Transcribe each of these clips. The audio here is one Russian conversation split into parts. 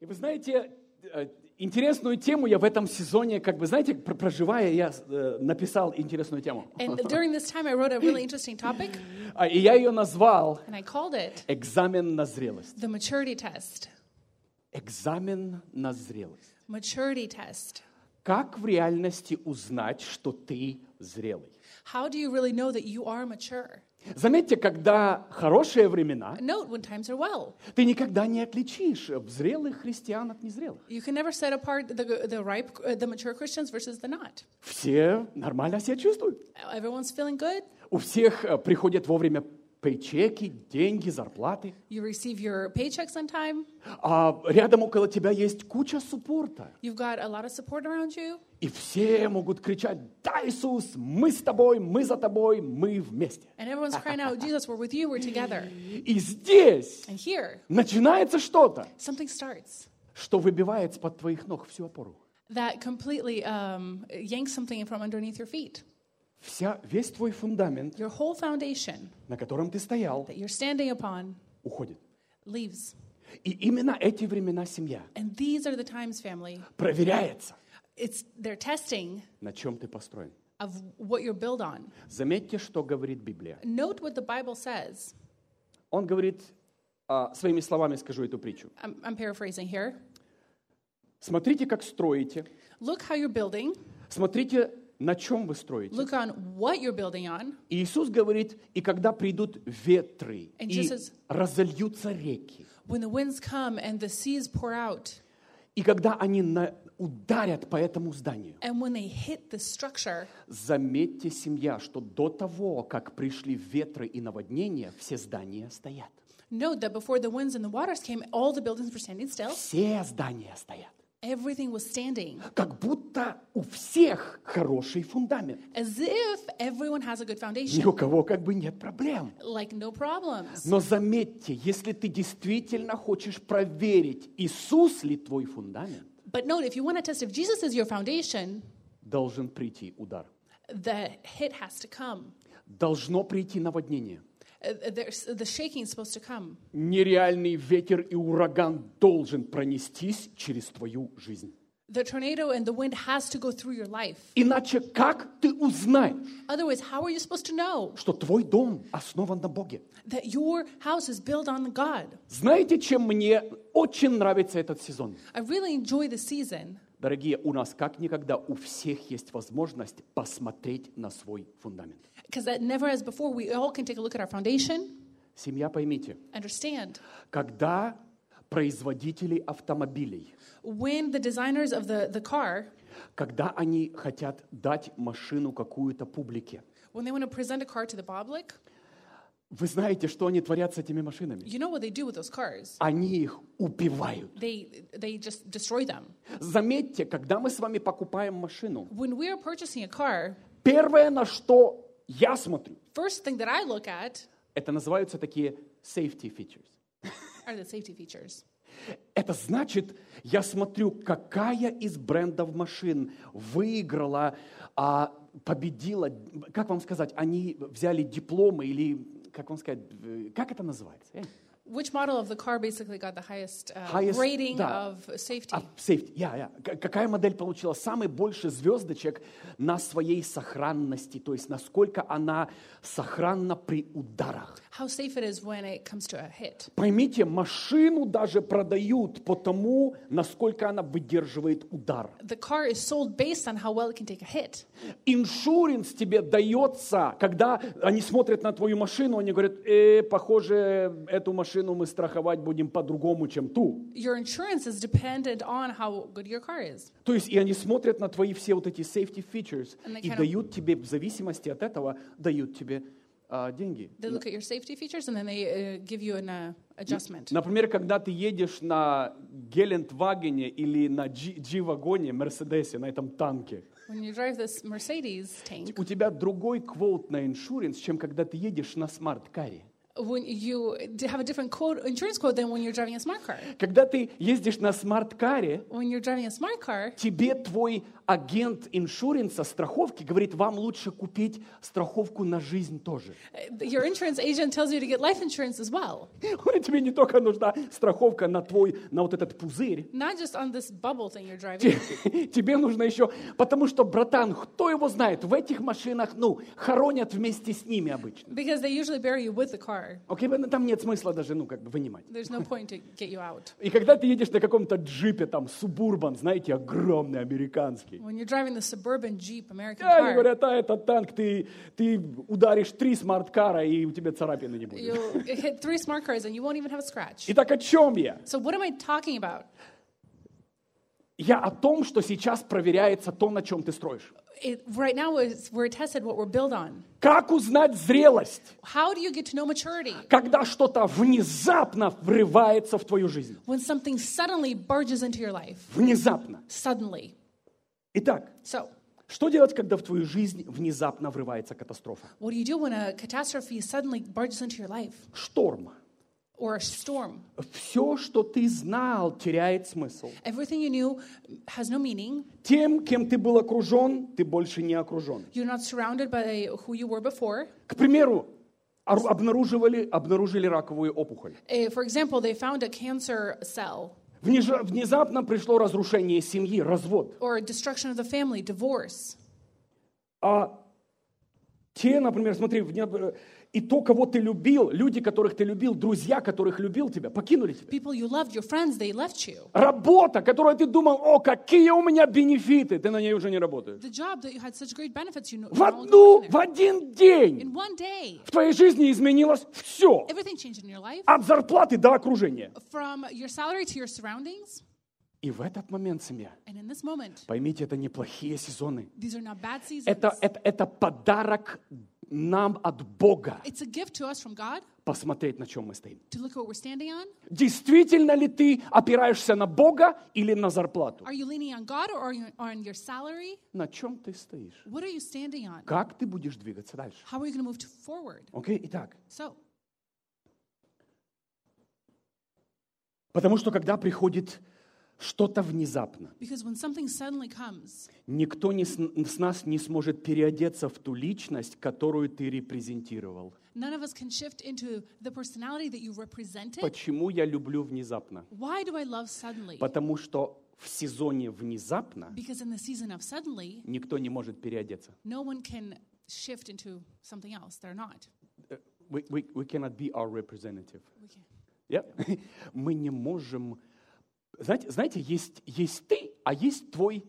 И вы знаете, интересную тему я в этом сезоне, как бы, знаете, проживая, я написал интересную тему. And during this time, I wrote a really interesting topic, И я ее назвал and I called it «Экзамен на зрелость». the maturity test. Экзамен на зрелость. Maturity test. Как в реальности узнать, что ты зрелый? How do you really know that you are mature? Заметьте, когда хорошие времена, Note when times are well. ты никогда не отличишь зрелых христиан от незрелых. You can never set apart the mature Christians versus the not. Все нормально себя чувствуют. Everyone's feeling good. У всех приходят вовремя пейчеки, деньги, зарплаты. You receive your paychecks on time. А рядом около тебя есть куча суппорта. You've got a lot of support around you. И все могут кричать: «Да, Иисус, мы с тобой, мы за тобой, мы вместе». And everyone's crying out, Jesus, we're with you, we're together. И здесь And here, начинается что-то, something starts что выбивает с-под твоих ног всю опору. that completely yanks something from underneath your feet. Весь твой фундамент, Your whole foundation на котором ты стоял, that you're standing upon уходит. leaves. И именно эти времена семья And these are the times, family. проверяется, They're testing на чем ты построен. of what you're built on. Заметьте, что говорит Библия. Note what the Bible says. Он говорит, своими словами скажу эту притчу. I'm paraphrasing here. Смотрите, как строите. Look how you're building. Смотрите, на чем вы строите. Look on what you're building on. И Иисус говорит, и когда придут ветры, And и just as- разольются реки, When the winds come and the seas pour out, и когда они ударят по этому зданию, and when they hit the structure, заметьте, семья, что до того, как пришли ветры и наводнения, все здания стоят. note that before the winds and the waters came, all the buildings were standing still. Все здания стоят. Everything was standing, Как будто у всех хороший фундамент. as if everyone has a good Ни foundation, у кого как бы нет проблем. like no problems. Но заметьте, если ты действительно хочешь проверить, Иисус ли твой фундамент, But note, if you want to test if Jesus is your foundation, должен прийти удар. the hit has to come. Должно прийти наводнение. The shaking is supposed to come. Нереальный ветер и ураган должен пронестись через твою жизнь. The tornado and the wind has to go through your life. Иначе как ты узнаешь, Otherwise, how are you supposed to know что твой дом основан на Боге? that your house is built on God? Знаете, чем мне очень нравится этот сезон? I really enjoy the season Дорогие, у нас как никогда у всех есть возможность посмотреть на свой фундамент. because that never as before, we all can take a look at our foundation, Семья, поймите, understand. когда производители автомобилей, When the designers of the car, когда они хотят дать машину какую-то публике, when they want to present a car to the public, вы знаете, что они творят с этими машинами? you know what they do with those cars? Они их убивают. They just destroy them. Заметьте, когда мы с вами покупаем машину, When we are purchasing a car, первое, на что я смотрю, first thing that I look at это называются такие safety features. are the safety features. Это значит, я смотрю, какая из брендов машин выиграла, победила, как вам сказать, они взяли дипломы или, как вам сказать, как это называется? Which model of the car basically got the highest, Highest, rating да. of safety? Safety, Какая модель получила самый больше звездочек на своей сохранности, то есть насколько она сохранна при ударах. How safe it is when it comes to a hit. Поймите, машину даже продают по тому, насколько она выдерживает удар. The car is sold based on how well it can take a hit. Иншуренс тебе дается, когда они смотрят на твою машину, они говорят, похоже, эту машину мы страховать будем по-другому, чем ту. Your insurance is dependent on how good your car is. То есть и они смотрят на твои все вот эти safety features And they и kind of- дают тебе, в зависимости от этого, дают тебе деньги. They look at your safety features and then they give you an adjustment. Например, когда ты едешь на Гелендвагене или на G-вагоне, Мерседесе, на этом танке, When you drive this Mercedes tank, у тебя другой квот на иншуренс, чем когда ты едешь на смарт-каре. when you have a different insurance quote than when you're driving a smart car. Когда ты ездишь на смарт-каре, When you're driving a smart car, тебе твой агент иншуренса, страховки, говорит, вам лучше купить страховку на жизнь тоже. your insurance agent tells you to get life insurance as well. Говорит, тебе не только нужна страховка на вот этот пузырь, Not just on this bubble thing you're driving. тебе нужно еще, потому что, братан, кто его знает, в этих машинах, хоронят вместе с ними обычно. Because they usually bury you with the car. Окей, там нет смысла даже, вынимать. There's no point to get you out. И когда ты едешь на каком-то джипе, там, Субурбан, знаете, огромный, американский, When you're driving the suburban Jeep American они car, говорят, это танк, ты ударишь 3 смарт-кара, и у тебя царапины не будет. you hit 3 smart cars and you won't even have a scratch. Итак, о чем я? So what am I talking about? Я о том, что сейчас проверяется то, на чем ты строишь. Right now, we're tested what we're built on. Как узнать зрелость? How do you get to know maturity? Когда что-то внезапно врывается в твою жизнь. When something suddenly barges into your life. Внезапно. Suddenly. Итак, So, что делать, когда в твою жизнь внезапно врывается катастрофа? what do you do when a catastrophe suddenly barges into your life? Шторм. Or a storm? Все, что ты знал, теряет смысл. Everything you knew has no meaning. Тем, кем ты был окружен, ты больше не окружен. You're not surrounded by who you were before. К примеру, обнаружили раковую опухоль. For example, they found a cancer cell. Внезапно пришло разрушение семьи, развод. Or destruction of the family, divorce. А те, например, смотри, и то, кого ты любил, люди, которых ты любил, друзья, которых любил тебя, покинули тебя. People you loved, your friends, they left you. Работа, которую ты думал, какие у меня бенефиты, ты на ней уже не работаешь. The job that you had such great benefits, you know. В один день In one day, в твоей жизни изменилось все. everything changed in your life. От зарплаты до окружения. From your salary to your surroundings. И в этот момент, семья, And in this moment, поймите, это неплохие сезоны. these are not bad seasons. Это подарок нам от Бога It's a gift to us from God посмотреть, на чем мы стоим. to look at what we're standing on. Действительно ли ты опираешься на Бога или на зарплату? Are you leaning on God or on your salary? На чем ты стоишь? What are you standing on? Как ты будешь двигаться дальше? How are you going to move forward? Окей, итак. So, Потому что когда приходит что-то внезапно, because when something suddenly comes, никто с нас не сможет переодеться в ту личность, которую ты репрезентировал. none of us can shift into the personality that you represented. Почему я люблю внезапно? Why do I love suddenly? Потому что в сезоне внезапно Because in the season of suddenly, никто не может переодеться. no one can shift into something else. They're not. We cannot be our representative. We can. Yeah? Мы не можем... Знаете, есть ты, а есть твой,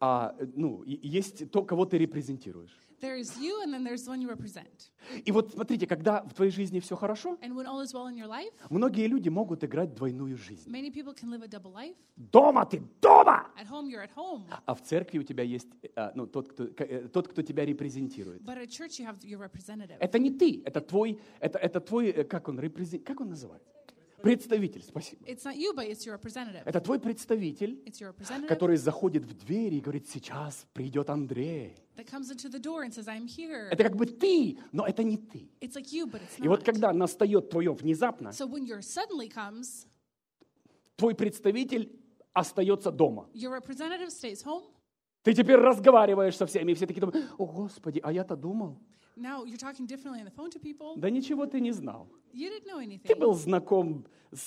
есть то, кого ты репрезентируешь. There's you and then there's the one you represent. И вот смотрите, когда в твоей жизни все хорошо, And when all is well in your life, многие люди могут играть двойную жизнь. many people can live a double life. Дома ты дома, At home, you're at home. а в церкви у тебя есть тот, кто тебя репрезентирует. But at church, you have your representative. Это не ты, это твой, как он называется? Представитель, спасибо. It's not you, but it's your representative. Это твой представитель, It's your representative который заходит в дверь и говорит, сейчас придет Андрей. that comes into the door and says, I'm here. Это как бы ты, но это не ты. It's like you, but it's И вот not. когда настает твое внезапно, So when your suddenly comes, твой представитель остается дома. your representative stays home. Ты теперь разговариваешь со всеми, и все такие думают, о, Господи, а я-то думал. Now you're talking differently on the phone to people. Да ничего ты не знал. You didn't know Ты anything. был знаком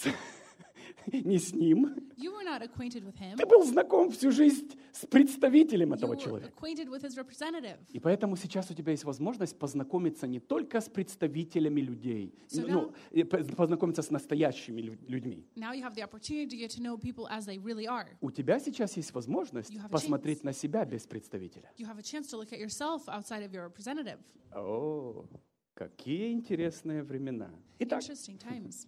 не с ним. You were not acquainted with him. Ты был знаком всю жизнь с представителем You этого were человека. acquainted with his representative. И поэтому сейчас у тебя есть возможность познакомиться не только с представителями людей, познакомиться с настоящими людьми. Now you have the opportunity to get to know people as they really are. У тебя сейчас есть возможность You have a посмотреть на себя без представителя. You have a chance to look at yourself outside of your representative. О, какие интересные времена. Итак, Interesting times.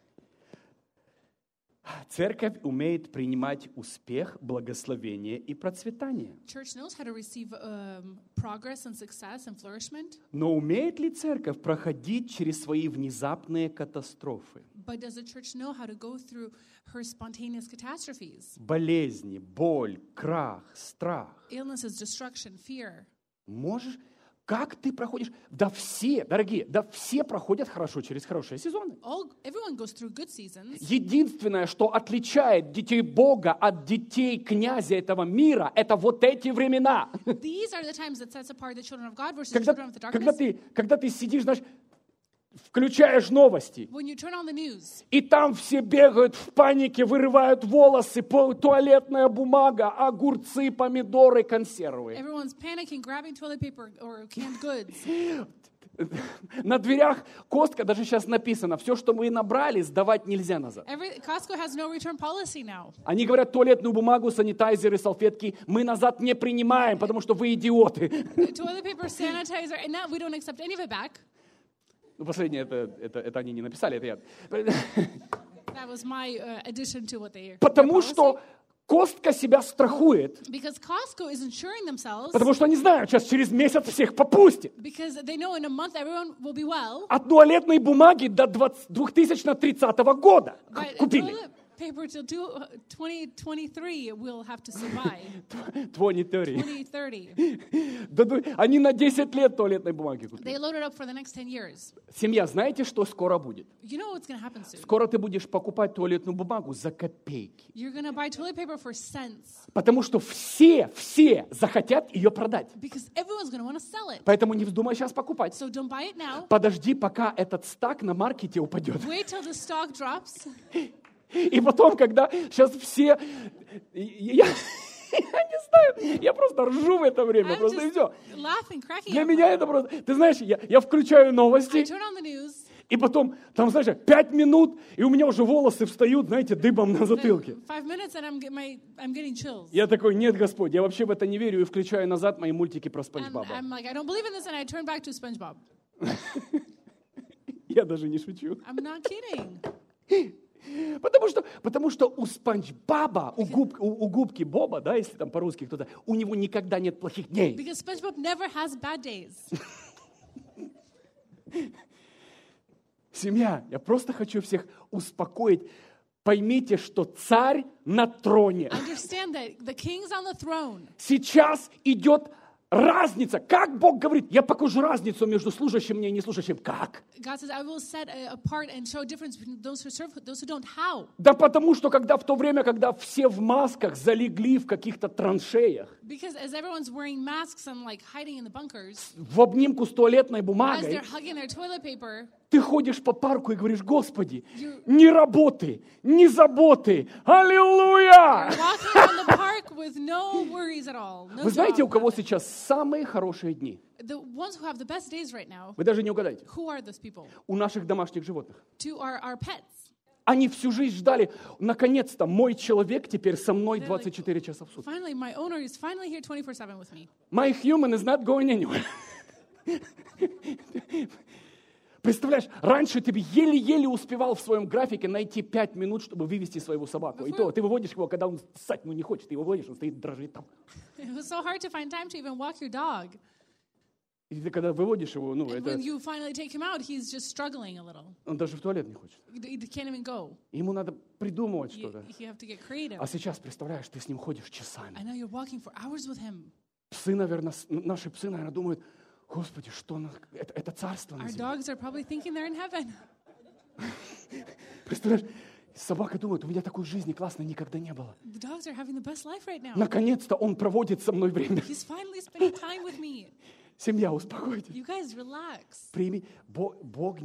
церковь умеет принимать успех, благословение и процветание. Church knows how to receive progress and success and flourishment. Но умеет ли церковь проходить через свои внезапные катастрофы? But does the church know how to go through her spontaneous catastrophes? Болезни, боль, крах, страх. Illnesses, destruction, fear. как ты проходишь? Да все, дорогие, да все проходят хорошо через хорошие сезоны. Everyone goes through good seasons. Единственное, что отличает детей Бога от детей князя этого мира, это вот эти времена. These are the times that sets apart the children of God versus the children of the darkness. Когда ты сидишь, знаешь, включаешь новости, When you turn on the news, и там все бегают в панике, вырывают волосы, туалетная бумага, огурцы, помидоры, консервы. everyone's panicking, grabbing toilet paper or canned goods. На дверях Костка даже сейчас написано, все, что мы набрали, сдавать нельзя назад. Costco has no return policy now. Они говорят, туалетную бумагу, санитайзеры, салфетки мы назад не принимаем, потому что вы идиоты. Toilet paper, sanitizer, and now we don't accept any of it back. Ну, последнее, это они не написали, это я. That was my addition to what they. Потому что Костка себя страхует. Because Costco is insuring themselves. Потому что они знают, сейчас через месяц всех попустит. Because they know in a month everyone will be well. От туалетной бумаги до 2030 года купили. Paper till 2023 will have to survive. 2030. Они на 10 лет туалетной бумаги купили. They loaded up for the next 10 years. Семья, знаете, что скоро будет? You know what's going to happen soon. Скоро ты будешь покупать туалетную бумагу за копейки. You're going to buy toilet paper for cents. Потому что все захотят ее продать. Because everyone's going to want to sell it. Поэтому не вздумай сейчас покупать. So don't buy it now. Подожди, пока этот стак на маркете упадет. Wait till the stock drops. И потом, когда сейчас все... Я не знаю, я просто ржу в это время, просто и все. Для меня это просто... Ты знаешь, я включаю новости, и потом, там, знаешь, 5 минут, и у меня уже волосы встают, знаете, дыбом на затылке. 5 minutes and I'm getting chills. Я такой, нет, Господь, я вообще в это не верю, и включаю назад мои мультики про Спанч Боба. I'm like, I don't believe in this, and I turn back to SpongeBob. Я даже не шучу. I'm not kidding. Потому что у Спанч Боба, у губки Боба, да, если там по-русски кто-то, у него никогда нет плохих дней. Because SpongeBob never has bad days. Семья, я просто хочу всех успокоить. Поймите, что царь на троне. Understand that the king's on the throne. Сейчас идет разница. Как Бог говорит, я покажу разницу между служащим и неслужащим. Как? God says, I will set apart and show a difference between those who serve, those who don't. How? Да потому что в то время, когда все в масках залегли в каких-то траншеях, Because as everyone's wearing masks and like hiding in the bunkers, в обнимку с туалетной as бумагой, they're hugging their toilet paper, ты ходишь по парку и говоришь, Господи, ни работы, ни заботы, аллилуйя! walking on the park with no worries at all. No Вы знаете, job, у кого nothing. сейчас самые хорошие дни? The ones who have the best days right now, Вы даже не угадаете. who are those people? У наших домашних животных. To our pets. Они всю жизнь ждали, наконец-то мой человек теперь со мной 24 часа в сутки. Finally, my owner is finally here 24/7 with me. My human is not going anywhere. Представляешь, раньше ты еле-еле успевал в своем графике найти 5 минут, чтобы вывести своего собаку. И то ты выводишь его, когда он ссать не хочет. Ты его выводишь, он стоит, дрожит там. It was so hard to find time to even walk your dog. И ты когда выводишь его, And when you finally take him out, he's just struggling a little. он даже в туалет не хочет. He can't even go. Ему надо придумывать что-то. You have to get creative. А сейчас, представляешь, ты с ним ходишь часами. I know you're walking for hours with him. Псы, наверное, наши псы, наверное, думают, Господи, что это царство на Our земле. dogs are probably thinking they're in heaven. Представляешь, собака думает, у меня такой жизни классной никогда не было. The dogs are having the best life right now. Наконец-то он проводит со мной время. He's finally spending time with me. Семья, успокойтесь. You guys relax. Прими. Бог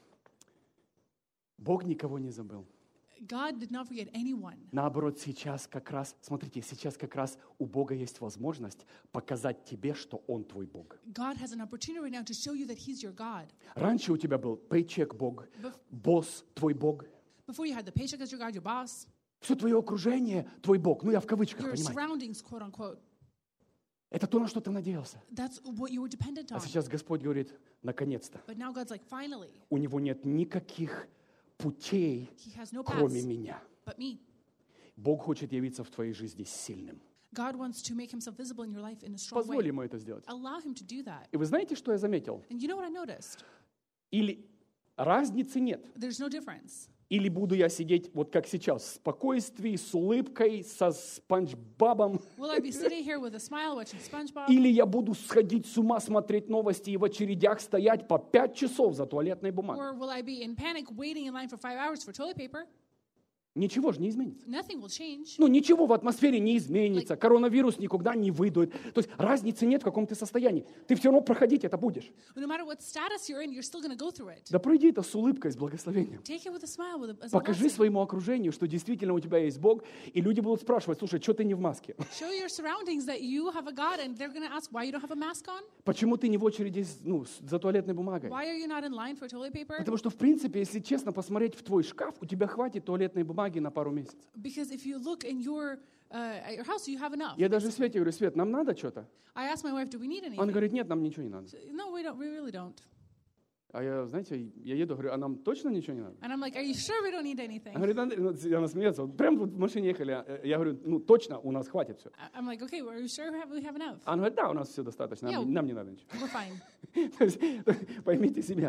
никого не забыл. God did not forget anyone. Наоборот, сейчас как раз у Бога есть возможность показать тебе, что Он твой Бог. God has an opportunity right now to show you that He's your God. Раньше у тебя был paycheck Бог, босс твой Бог. Before you had the paycheck as your God, your boss, Все твое окружение твой Бог. Ну, я в кавычках, your понимаете. surroundings, quote unquote. Это то, на что ты надеялся. That's what you were dependent А on. сейчас Господь говорит, наконец-то, But now God's like, finally, у него нет никаких путей, He has no кроме paths меня. but me. Бог хочет явиться в твоей жизни сильным. God wants to make Himself visible in your life in a strong Позволь way. ему это сделать. Allow Him to do that. И вы знаете, что я заметил? And you know what I noticed? Или разницы нет. There's no difference. Или буду я сидеть вот как сейчас, в спокойствии, с улыбкой, со Спанч Бобом? Will I be sitting here with a smile watching SpongeBob? Или я буду сходить с ума, смотреть новости и в очередях стоять по 5 часов за туалетной бумагой? Or will I be in panic waiting in line for 5 hours for toilet paper? Ничего же не изменится. Nothing will change. Ну, ничего в атмосфере не изменится. Коронавирус никуда не выйдет. То есть разницы нет, в каком ты состоянии. Ты все равно проходить это будешь. No matter what status you're in, you're still going to go through it. Да пройди это с улыбкой, с благословением. Take it with a smile, as a Покажи blessing. своему окружению, что действительно у тебя есть Бог, и люди будут спрашивать: слушай, что ты не в маске? Show your surroundings that you have a God, and they're going to ask why you don't have a mask on. Почему ты не в очереди за туалетной бумагой? Why are you not in line for toilet paper? Потому что, в принципе, если честно посмотреть в твой шкаф, у тебя хватит туалетной бумаги на пару месяцев. Because if you look in at your house, you have enough. Я даже Свете говорю: Свет, нам надо что-то? I asked my wife, do we need anything? Он говорит: нет, нам ничего не надо. No, we really don't. А я, знаете, я еду, говорю: а нам точно ничего не надо? And I'm like, are you sure we don't need anything? Она говорит: Андрей, она смеется, вот прям вот в машине ехали, я говорю: ну точно, у нас хватит все. I'm like, okay, are you sure we have enough? Она говорит: да, у нас все достаточно, нам не надо ничего. We're fine. То есть, поймите себя,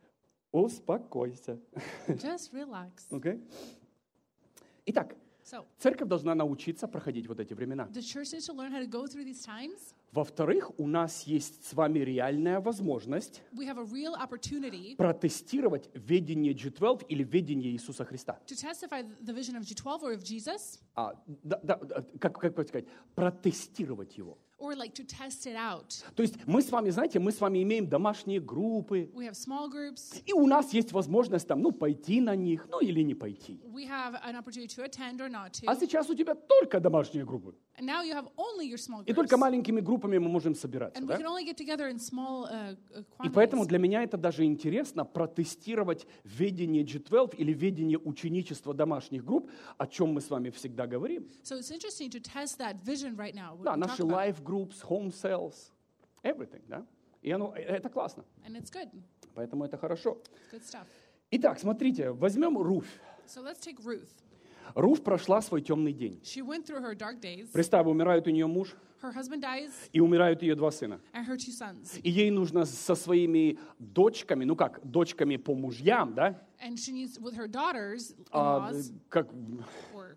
успокойся. Just relax. Okay? Итак, So, церковь должна научиться проходить вот эти времена. the church needs to learn how to go through these times. Во-вторых, у нас есть с вами реальная возможность We have a real opportunity протестировать ведение G12 или ведение Иисуса Христа. to testify the vision of G12 or of Jesus, Как сказать, протестировать его. or like to test it out. То есть мы с вами, знаете, мы с вами имеем домашние группы, We have small groups. и у нас есть возможность там, пойти на них, или не пойти. We have an opportunity to attend or not to. А сейчас у тебя только домашние группы. And now you have only your small И groups. только маленькими группами мы можем собираться. And we Да? can only get together in small И поэтому quantities. для меня это даже интересно протестировать ведение G12 или ведение ученичества домашних групп, о чем мы с вами всегда говорим. So it's interesting to test that vision right now. what Да, we наши talk about. life groups, home cells, everything, да? И это классно, And it's good. поэтому это хорошо. It's good stuff. Итак, смотрите, возьмем Руфь. So let's take Ruth. Руфь прошла свой темный день. She went through her dark days. Представь, умирает у нее муж, Her husband dies, и умирают ее 2 сына. and her 2 sons. И ей нужно со своими дочками, дочками по мужьям, да? And she needs, with her daughters, А, in-laws, как, or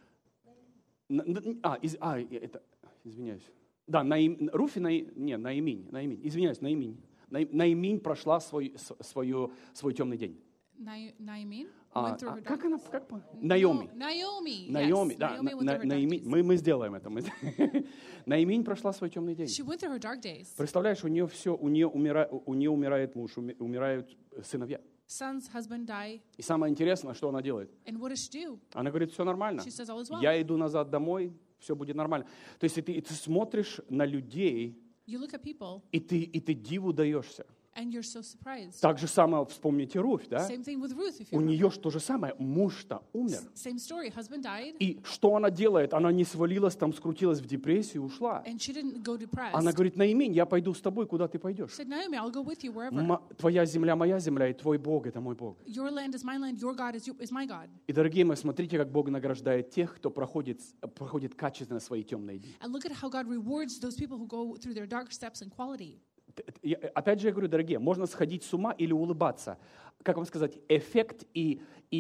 извиняюсь. Да, Руфь и Наиминь. Извиняюсь, Наиминь. Наиминь прошла свой темный день. Naomi went through her dark Как она? Наоми. Naomi. Наоми, Yes, да. Naomi went through her dark Наиминь. days. Мы сделаем это. Наиминь прошла свой темный день. She went through her dark days. Представляешь, у нее умирает муж, умирают сыновья. Son's husband died. И самое интересное, что она делает? And what does she do? Она говорит: все нормально. She says, all is well. Я иду назад домой, все будет нормально. То есть ты смотришь на людей, You look at people, и ты диву даешься. and you're so surprised. Так же самое вспомните Руфь, да? Same thing with Ruth. If У you нее же то же самое. Муж-то умер. Same story. Husband died, И что она делает? Она не свалилась, скрутилась в депрессию и ушла. and she didn't go depressed. Она говорит: Наиминь, я пойду с тобой, куда ты пойдешь. She said, Naomi, I'll go with you wherever. Твоя земля моя земля, и твой Бог это мой Бог. Your land is my land. Your God is my God. И, дорогие мои, смотрите, как Бог награждает тех, кто проходит качественно свои темные дни. And look at how God rewards those people who go through their dark steps in quality. Опять же я говорю, дорогие, можно сходить с ума или улыбаться. Как вам сказать, эффект и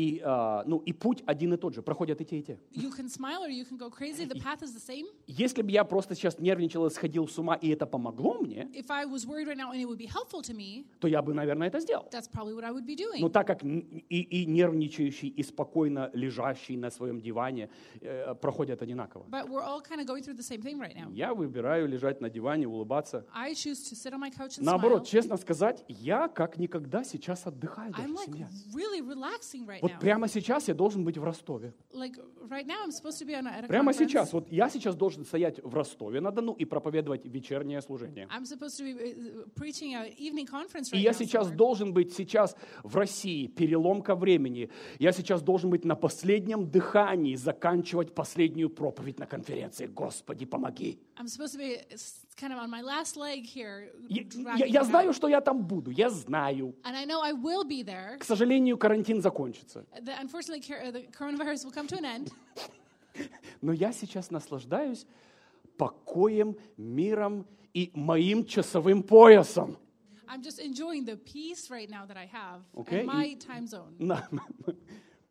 путь один и тот же, проходят и те, и те. You can smile or you can go crazy. The path is the same. Если бы я просто сейчас нервничал и сходил с ума, и это помогло мне, If I was worried right now and it would be helpful to me, то я бы, наверное, это сделал. that's probably what I would be doing. Но так как и нервничающий, и спокойно лежащий на своем диване проходят одинаково. But we're all kind of going through the same thing right now. Я выбираю лежать на диване, улыбаться. I choose to sit on my couch and Наоборот, smile. честно сказать, я как никогда сейчас отдыхаю даже I'm в like семье. really relaxing right Вот now. прямо сейчас я должен быть в Ростове. Like right now I'm supposed to be at a Прямо conference. сейчас. Вот я сейчас должен стоять в Ростове-на-Дону и проповедовать вечернее служение. I'm supposed to be preaching an evening conference И right я now сейчас somewhere. должен быть в России, переломка времени. Я сейчас должен быть на последнем дыхании, заканчивать последнюю проповедь на конференции. Господи, помоги. I'm supposed to be kind of on my last leg here. Я dragging it знаю, out. что я там буду. Я знаю. And I know I will be there. К сожалению, карантин закончится. Unfortunately, the coronavirus will come to an end. Но я сейчас наслаждаюсь покоем, миром и моим часовым поясом. I'm just enjoying the peace right now that I have Okay. in my time zone.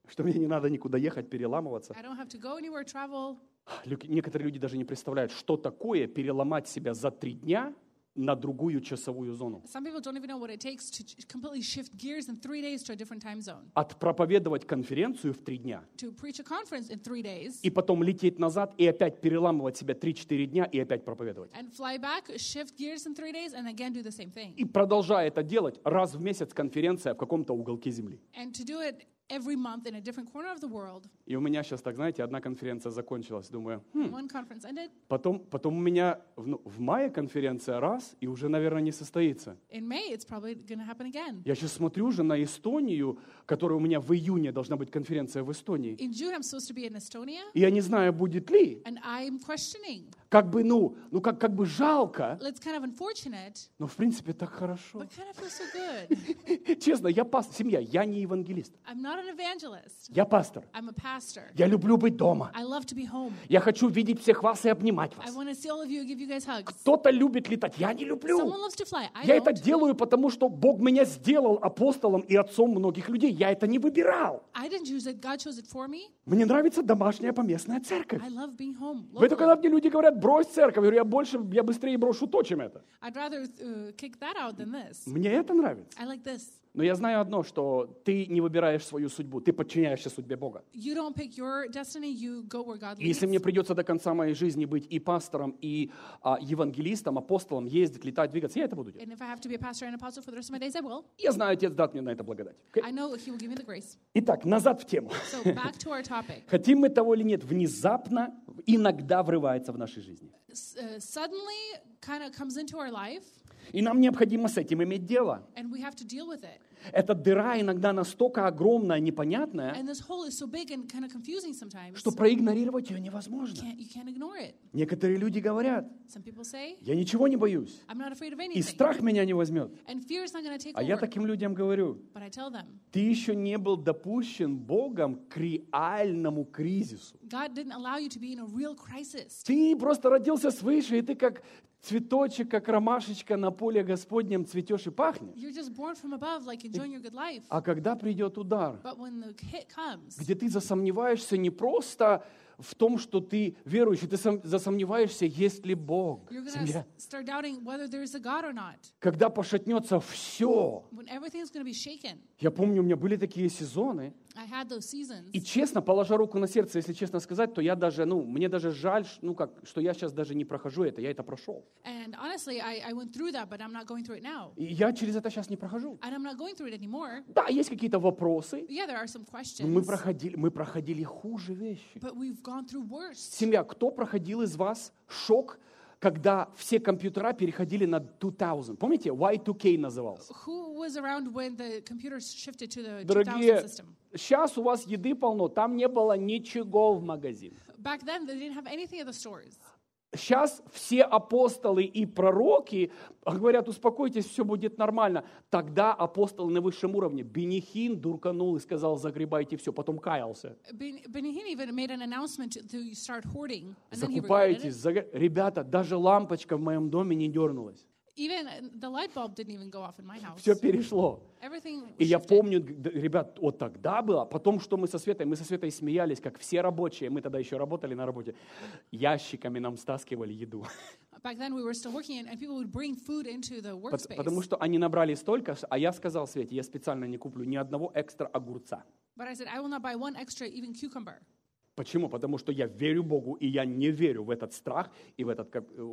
что мне не надо никуда ехать, переламываться. I don't have to go anywhere, travel. Некоторые люди даже не представляют, что такое переломать себя за 3 дня на другую часовую зону. Some people don't even know what it takes to completely shift gears in 3 days to a different time zone. Отпроповедовать конференцию в 3 дня. To preach a conference in 3 days. И потом лететь назад и опять переламывать себя 3-4 дня и опять проповедовать. And fly back, shift gears in 3 days, and again do the same thing. И продолжая это делать, раз в месяц конференция в каком-то уголке земли. And to do it every month in a different corner of the world. И у меня сейчас, так знаете, одна конференция закончилась. Думаю, One conference ended. потом у меня в мае конференция раз, и уже, наверное, не состоится. In May, it's probably going to happen again. Я сейчас смотрю уже на Эстонию, которая у меня в июне должна быть конференция в Эстонии. In June, I'm supposed to be in Estonia, И я не знаю, будет ли. and I'm questioning. Как бы, как бы жалко, It's kind of unfortunate, но в принципе так хорошо. but kind of feels so good. Честно, я семья, я не евангелист. I'm not an evangelist. Я пастор. I'm a pastor. Я люблю быть дома. I love to be home. Я хочу видеть всех вас и обнимать I вас. want to see all of you and give you guys hugs. Кто-то любит летать, я не люблю. Someone loves to fly. I Я это don't. делаю, потому что Бог меня сделал апостолом и отцом многих людей. Я это не выбирал. I didn't choose it. God chose it for me. Мне нравится домашняя поместная церковь. I love being home. Поэтому, когда Locally. мне люди говорят, брось церковь, я говорю, я быстрее брошу то, чем это. I'd rather kick that out than this. Мне это нравится. I like this. Но я знаю одно, что ты не выбираешь свою судьбу, ты подчиняешься судьбе Бога. You don't pick your destiny. You go where God И leads. если мне придется до конца моей жизни быть и пастором, и евангелистом, апостолом, ездить, летать, двигаться, я это буду делать. And if I have to be a pastor and apostle for the rest of my days, I will. Я знаю, Отец даст мне на это благодать. Окей? I know He will give me the grace. Итак, назад в тему. So back to our topic. Хотим мы того или нет, внезапно иногда врывается в нашей жизни. Suddenly, kind of comes into our life, И нам необходимо с этим иметь дело. and we have to deal with it. Эта дыра иногда настолько огромная, непонятная, And this hole is so big and kind of confusing sometimes. что проигнорировать ее невозможно. You can't ignore it. Некоторые люди говорят, Some people say, я ничего не боюсь, I'm not afraid of и anything. страх меня не возьмет. And fear is not going to take А я over. таким людям говорю, But I tell them, ты еще не был допущен Богом к реальному кризису. God didn't allow you to be in a real crisis. Ты просто родился свыше, и ты как цветочек, как ромашечка на поле Господнем цветешь и пахнешь. You're just born from above, like enjoying your good life. А когда придет удар, But when the hit comes, где ты засомневаешься не просто в том, что ты верующий, ты засомневаешься, есть ли Бог. you're going Земля. to start doubting whether there's a God or not. Когда пошатнется все. When everything's going to be shaken. Я помню, у меня были такие сезоны, I had those seasons. и честно, положа руку на сердце, если честно сказать, то я даже, мне даже жаль, что я сейчас даже не прохожу это, я это прошел. And honestly, I went through that, but I'm not going through it now. И я через это сейчас не прохожу. And I'm not going through it anymore. Да, есть какие-то вопросы, Yeah, there are some но questions. мы проходили хуже вещи. But we've gone through worse. Семья, кто проходил из вас шок, когда все компьютера переходили на 2000? Помните, Y2K назывался? Who was around when the computers shifted to the 2000 Дорогие, system? сейчас у вас еды полно, там не было ничего в магазине. Back then, they didn't have anything at the stores. Сейчас все апостолы и пророки говорят, успокойтесь, все будет нормально. Тогда апостолы на высшем уровне. Бенихин дурканул и сказал, загребайте все, потом каялся. Benihim even made an announcement to start hoarding, and then he regretted Закупаетесь. it. Ребята, даже лампочка в моем доме не дернулась. Even the light bulb didn't even go off in my house. Все перешло. Everything И я shifted. помню, ребят, вот тогда было, потом, что мы со Светой смеялись, как все рабочие, мы тогда еще работали на работе, ящиками нам стаскивали еду. Back then we were still working, and people would bring food into the workspace. Потому что они набрали столько, а я сказал Свете, я специально не куплю ни одного экстра огурца. But I said, I will not buy one extra, even cucumber. Почему? Потому что я верю Богу, и я не верю в этот страх и в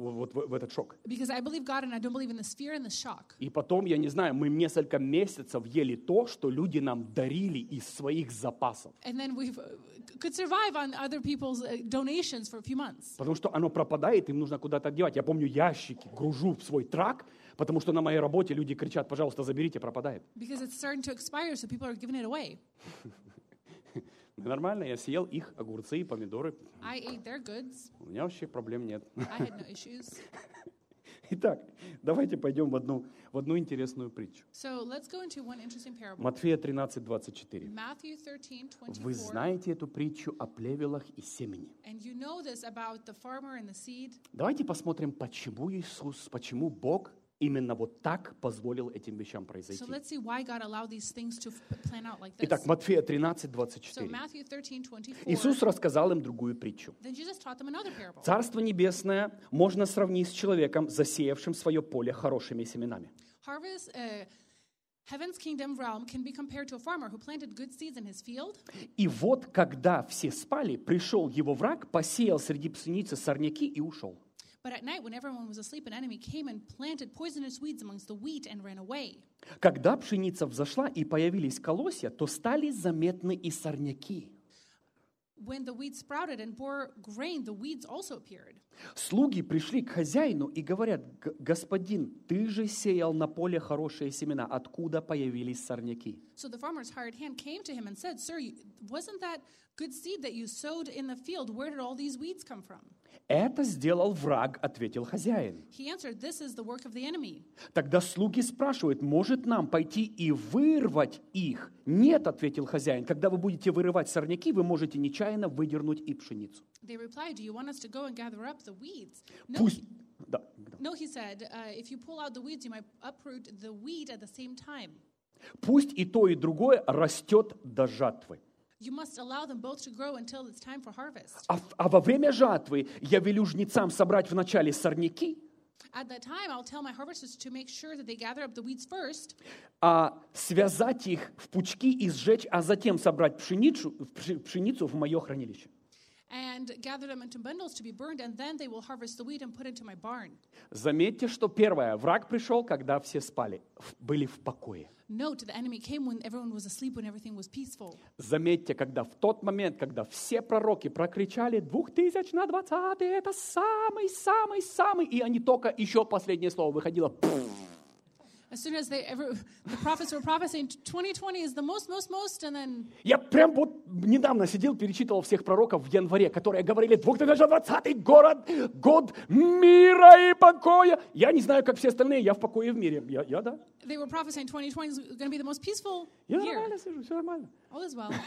этот шок. Because I believe God, and I don't believe in this fear and this shock. И потом, я не знаю, мы несколько месяцев ели то, что люди нам дарили из своих запасов. And then we could survive on other people's donations for a few months. Потому что оно пропадает, им нужно куда-то девать. Я помню, ящики гружу в свой трак, потому что на моей работе люди кричат, пожалуйста, заберите, пропадает. Because it's starting to expire, so people are giving it away. Нормально, я съел их огурцы и помидоры. I ate their goods. У меня вообще проблем нет. I had no issues. Итак, давайте пойдем в одну интересную притчу. So let's go into one interesting parable. Матфея 13:24. Matthew 13:24. Вы знаете эту притчу о плевелах и семени. And you know this about the farmer and the seed. Давайте посмотрим, почему Бог именно вот так позволил этим вещам So произойти. let's see why God allowed these things to plan out like this. Итак, Матфея 13, So 24. Matthew 13:24. Иисус рассказал им другую притчу. Then Jesus taught them another parable. Царство Небесное можно сравнить с человеком, засеявшим свое поле хорошими семенами. Harvest, heaven's kingdom realm can be compared to a farmer who planted good seeds in his field. И вот, когда все спали, пришел его враг, посеял среди пшеницы сорняки и ушел. But at night, when everyone was asleep, an enemy came and planted poisonous weeds amongst the wheat and ran away. Когда пшеница взошла и появились колосья, то стали заметны и сорняки. When the wheat sprouted and bore grain, the weeds also appeared. Слуги пришли к хозяину и говорят: «Господин, ты же сеял на поле хорошие семена. Откуда появились сорняки?» So the farmer's hired hand came to him and said, "Sir, wasn't that good seed that you sowed in the field? Where did all these weeds come from?" «Это сделал враг», — ответил хозяин. He answered, "This is the work of the enemy." Тогда слуги спрашивают: «Может нам пойти и вырвать их?» «Нет», — ответил хозяин. «Когда вы будете вырывать сорняки, вы можете нечаянно выдернуть и пшеницу». They replied, "Do you want us to go and gather up the weeds?" No, Пусть... Да. no, he said, "If you pull out the weeds, you might uproot the wheat at the same time. Пусть и то, и другое растет до жатвы. You must allow them both to grow until it's time for harvest." А во время жатвы я велю жнецам собрать вначале сорняки, At that time, I'll tell my harvesters to make sure that they gather up the weeds first, связать их в пучки и сжечь, а затем собрать пшеницу в мое хранилище. and gather them into bundles to be burned, and then they will harvest the wheat and put it into my barn. Заметьте, что первое, враг пришел, когда все спали, были в покое. Note, the enemy came when everyone was asleep, when everything was peaceful. Заметьте, когда в тот момент, когда все пророки прокричали 2020, это самый, и они только еще последнее слово выходило. As soon as the prophets were prophesying, 2020 is the most, and then Я прям вот недавно сидел, перечитывал всех пророков в январе, которые говорили 2020 год мира и покоя. Я не знаю, как все остальные, я в покое в мире. Я да. they were prophesying 2020 is going to be the most peaceful Я year. нормально сижу, все нормально. All is well.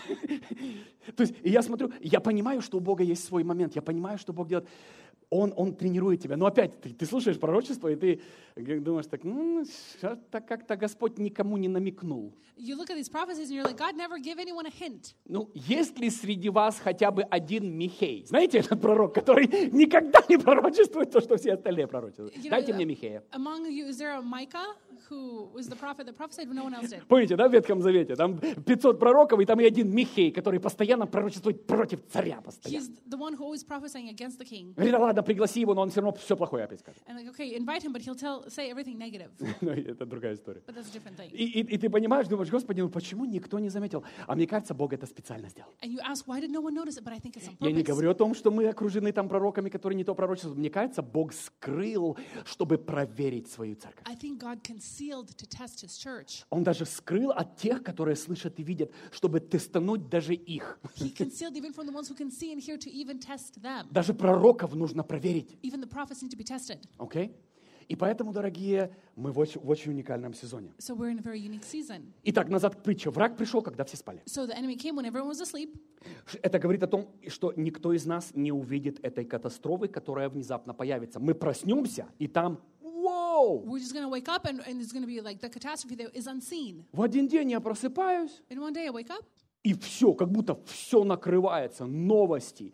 То есть я смотрю, я понимаю, что у Бога есть свой момент, я понимаю, что Бог делает. Он тренирует тебя. Но опять, ты слушаешь пророчество, и ты думаешь так, что-то как-то Господь никому не намекнул. You look at these prophecies and you're like, God never gave anyone a hint. Есть ли среди вас хотя бы один Михей? Знаете, этот пророк, который никогда не пророчествует то, что все остальные пророчествуют? Дайте мне Михея. Among you, is there a Micah who was the prophet that prophesied when no one else did? Помните, да, в Ветхом Завете? Там 500 пророков, и там и один Михей, который постоянно пророчествует против царя. Постоянно. He's the one who always prophesying against the king. Говорит, ладно, пригласи его, но он все равно все плохое опять скажет. And like, okay, invite him, but he'll say everything negative. Ну, это другая история. But that's a different thing. И ты понимаешь, думаешь, Господи, почему никто не заметил? А мне кажется, Бог это специально сделал. And you ask, why did no one notice it? But I think it's on Я не purpose. говорю о том, что мы окружены там пророками, которые не то пророчествуют. Мне кажется, Бог скрыл, чтобы проверить свою церковь. I think God concealed to test his church. Он даже скрыл от тех, которые слышат и видят, чтобы тестануть даже их. He concealed even from the ones who can see and hear to even test them. Даже пророков нужно проверить. Even the prophets need to be tested. Окей? И поэтому, дорогие, мы в очень уникальном сезоне. So we're in a very unique season. Итак, назад к притче. Враг пришел, когда все спали. So the enemy came when everyone was asleep. Это говорит о том, что никто из нас не увидит этой катастрофы, которая внезапно появится. Мы проснемся, и там вау! We're just going to wake up and it's going to be like the catastrophe that is unseen. В один день я просыпаюсь, And one day I wake up и все, как будто все накрывается, новости,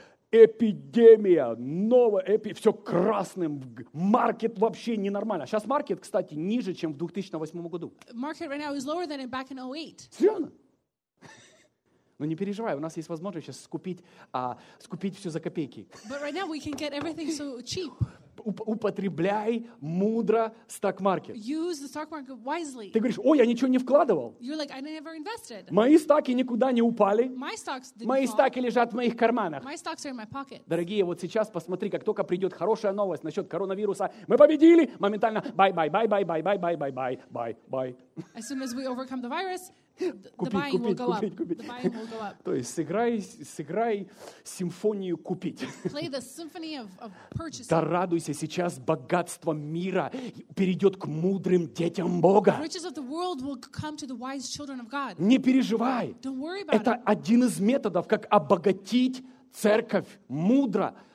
эпидемия, все красным, маркет вообще ненормально. Сейчас маркет, кстати, ниже, чем в 2008 году. market right now is lower than back in 2008. Серьезно? Но не переживай, у нас есть возможность сейчас скупить все за копейки. But right now we can get everything so cheap. Употребляй мудро стак-маркет. Use the stock market wisely. Ты говоришь, ой, я ничего не вкладывал. You're like, I never invested. Мои стаки никуда не упали. My stocks didn't Мои fall. стаки лежат в моих карманах. My stocks are in my pocket. Дорогие, вот сейчас посмотри, как только придет хорошая новость насчет коронавируса, мы победили, моментально бай. As soon as we overcome the virus, the buying will go up. Купить. The buying will go up. То есть сыграй симфонию купить. Play the symphony of purchasing. Да радуйся, сейчас богатство мира перейдет к мудрым детям Бога. Riches of the world will come to the wise children of God. Не переживай. Don't worry about Это it. один из методов, как обогатить церковь мудро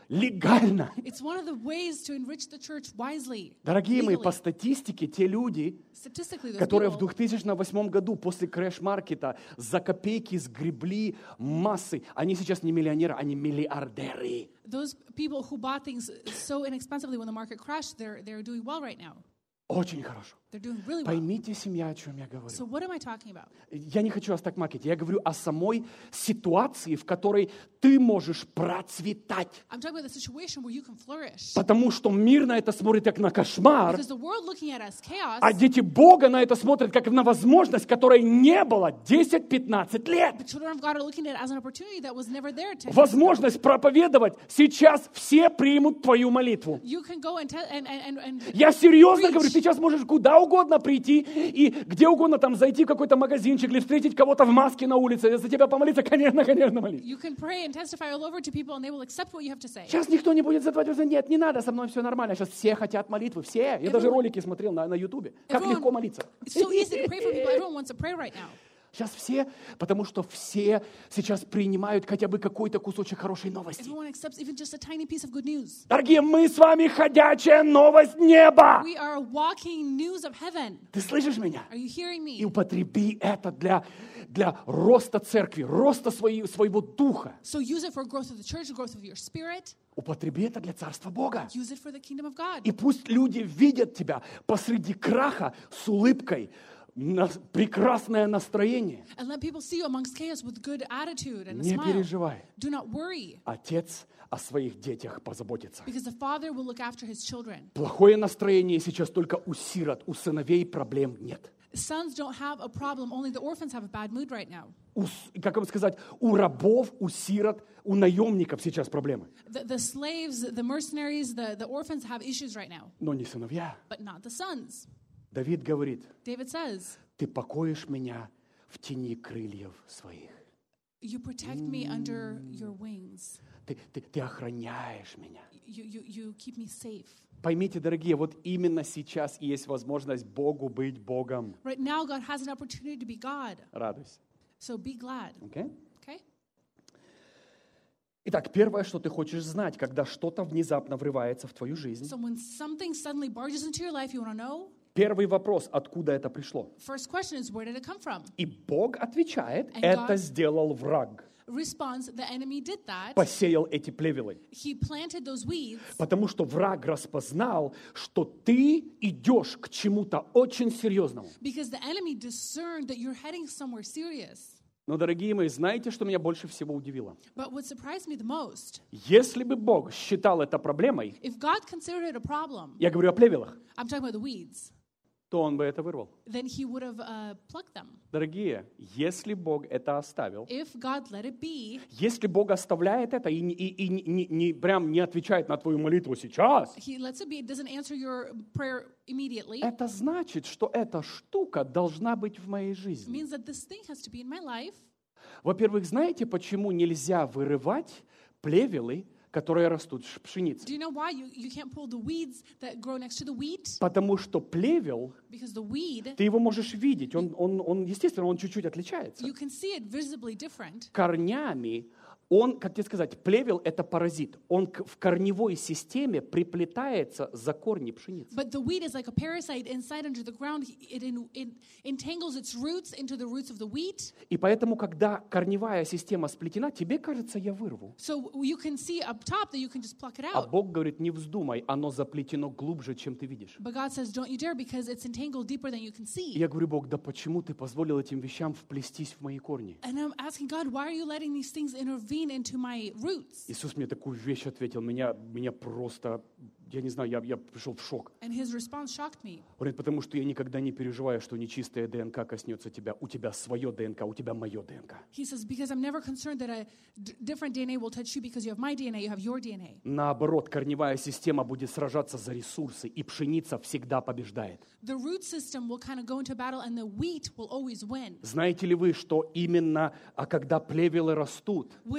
легально. It's one of the ways to enrich the church wisely. Дорогие мои, по legally. статистике, те люди, Statistically, those которые в people 2008 году после крэш-маркета за копейки сгребли массы, они сейчас не миллионеры, они миллиардеры. Those people who bought things so inexpensively when the market crashed, they're doing well right now. Очень хорошо. They're doing really well. Поймите, семья, о чем я говорю. So what am I talking about? Я не хочу о сток-маркете, я говорю о самой ситуации, в которой ты можешь процветать. I'm talking about the situation where you can flourish. Потому что мир на это смотрит как на кошмар, Because the world looking at as chaos, а дети Бога на это смотрят как на возможность, которой не было 10-15 лет. the children of God are looking at it as an opportunity that was never there. 10 years ago. Возможность проповедовать. Сейчас все примут твою молитву. You can go and Я серьезно Preach. говорю, ты сейчас можешь куда угодно прийти и где угодно там зайти в какой-то магазинчик или встретить кого-то в маске на улице, за тебя помолиться, конечно, молись. you can pray and testify all over to people and they will accept what you have to say. Сейчас никто не будет задавать вопросы. Нет, не надо, со мной все нормально. Сейчас все хотят молитвы, все. Я даже ролики смотрел на Ютубе. Как Everyone- легко молиться. It's so easy to pray for people. Everyone wants to pray right now. Сейчас все, потому что все сейчас принимают хотя бы какой-то кусочек хорошей новости. Everyone accepts even just a tiny piece of good news. Дорогие, мы с вами ходячая новость неба. We are walking news of heaven. Ты слышишь меня? Are you hearing И me? употреби это для роста церкви, роста своего духа. So use it for growth of the church, growth of your spirit. Употреби это для Царства Бога. Use it for the kingdom of God. И пусть люди видят тебя посреди краха с улыбкой, прекрасное настроение. And let people see you amongst chaos with good attitude and a Не smile. переживай. Do not worry, Отец о своих детях позаботится. because the Father will look after His children. Плохое настроение сейчас только у сирот, у сыновей проблем нет. Sons don't have a problem, only the orphans have a bad mood right now. Как вам сказать, у рабов, у сирот, у наемников сейчас проблемы. The slaves, the mercenaries, the orphans have issues right now, Но не сыновья. but not the sons. Давид говорит, David says, ты покоишь меня в тени крыльев своих. you protect me under your wings. Ты охраняешь меня. You keep me safe. Поймите, дорогие, вот именно сейчас есть возможность Богу быть Богом. Right now, God has an opportunity to be God. Радуйся. So be glad. Okay? Okay? Итак, первое, что ты хочешь знать, когда что-то внезапно врывается в твою жизнь. So when something suddenly barges into your life, you want to know? Первый вопрос, откуда это пришло? First question is, where did it come from? И Бог отвечает, And это God- сделал враг. Response, the enemy did that. Посеял эти плевелы. He planted those weeds Потому что враг распознал, что ты идешь к чему-то очень серьезному. because the enemy discerned that you're heading somewhere serious. Но, дорогие мои, знаете, что меня больше всего удивило? But what surprised me the most, Если бы Бог считал это проблемой, if God considered it a problem, я говорю о плевелах, I'm talking about the weeds, то Он бы это вырвал. then he would have plucked them. Дорогие, если Бог это оставил, If God let it be, если Бог оставляет это и прям не отвечает на твою молитву сейчас, he lets it be, it doesn't answer your prayer immediately, это значит, что эта штука должна быть в моей it жизни. means that this thing has to be in my life. Во-первых, знаете, почему нельзя вырывать плевелы, которые растут в пшенице? Do you know why you can't pull the weeds that grow next to the wheat? Потому что плевел, Because the weed, ты его можешь видеть, он естественно, он чуть-чуть отличается. you can see it visibly different. Корнями, он, как тебе сказать, плевел – это паразит. Он в корневой системе приплетается за корни пшеницы. But the weed is like a parasite inside under the ground. It entangles its roots into the roots of the wheat. И поэтому, когда корневая система сплетена, тебе кажется, я вырву. So you can see up top that you can just pluck it А out. Бог говорит, не вздумай, оно заплетено глубже, чем ты видишь. But God says, don't you dare because it's entangled deeper than you can И see. я говорю, Бог, да почему ты позволил этим вещам вплестись в мои корни? And I'm asking God, why are you letting these things intervene into my roots? Иисус мне такую вещь ответил, меня просто, я не знаю, я пришел в шок. And his response shocked me. Он говорит, потому что я никогда не переживаю, что нечистая ДНК коснется тебя. У тебя свое ДНК, у тебя мое ДНК. He says, because I'm never concerned that a different DNA will touch you because you have my DNA, you have your DNA. Наоборот, корневая система будет сражаться за ресурсы, и пшеница всегда побеждает. The root system will kind of go into battle and the wheat will always win. Знаете ли вы, что именно, когда плевелы растут, When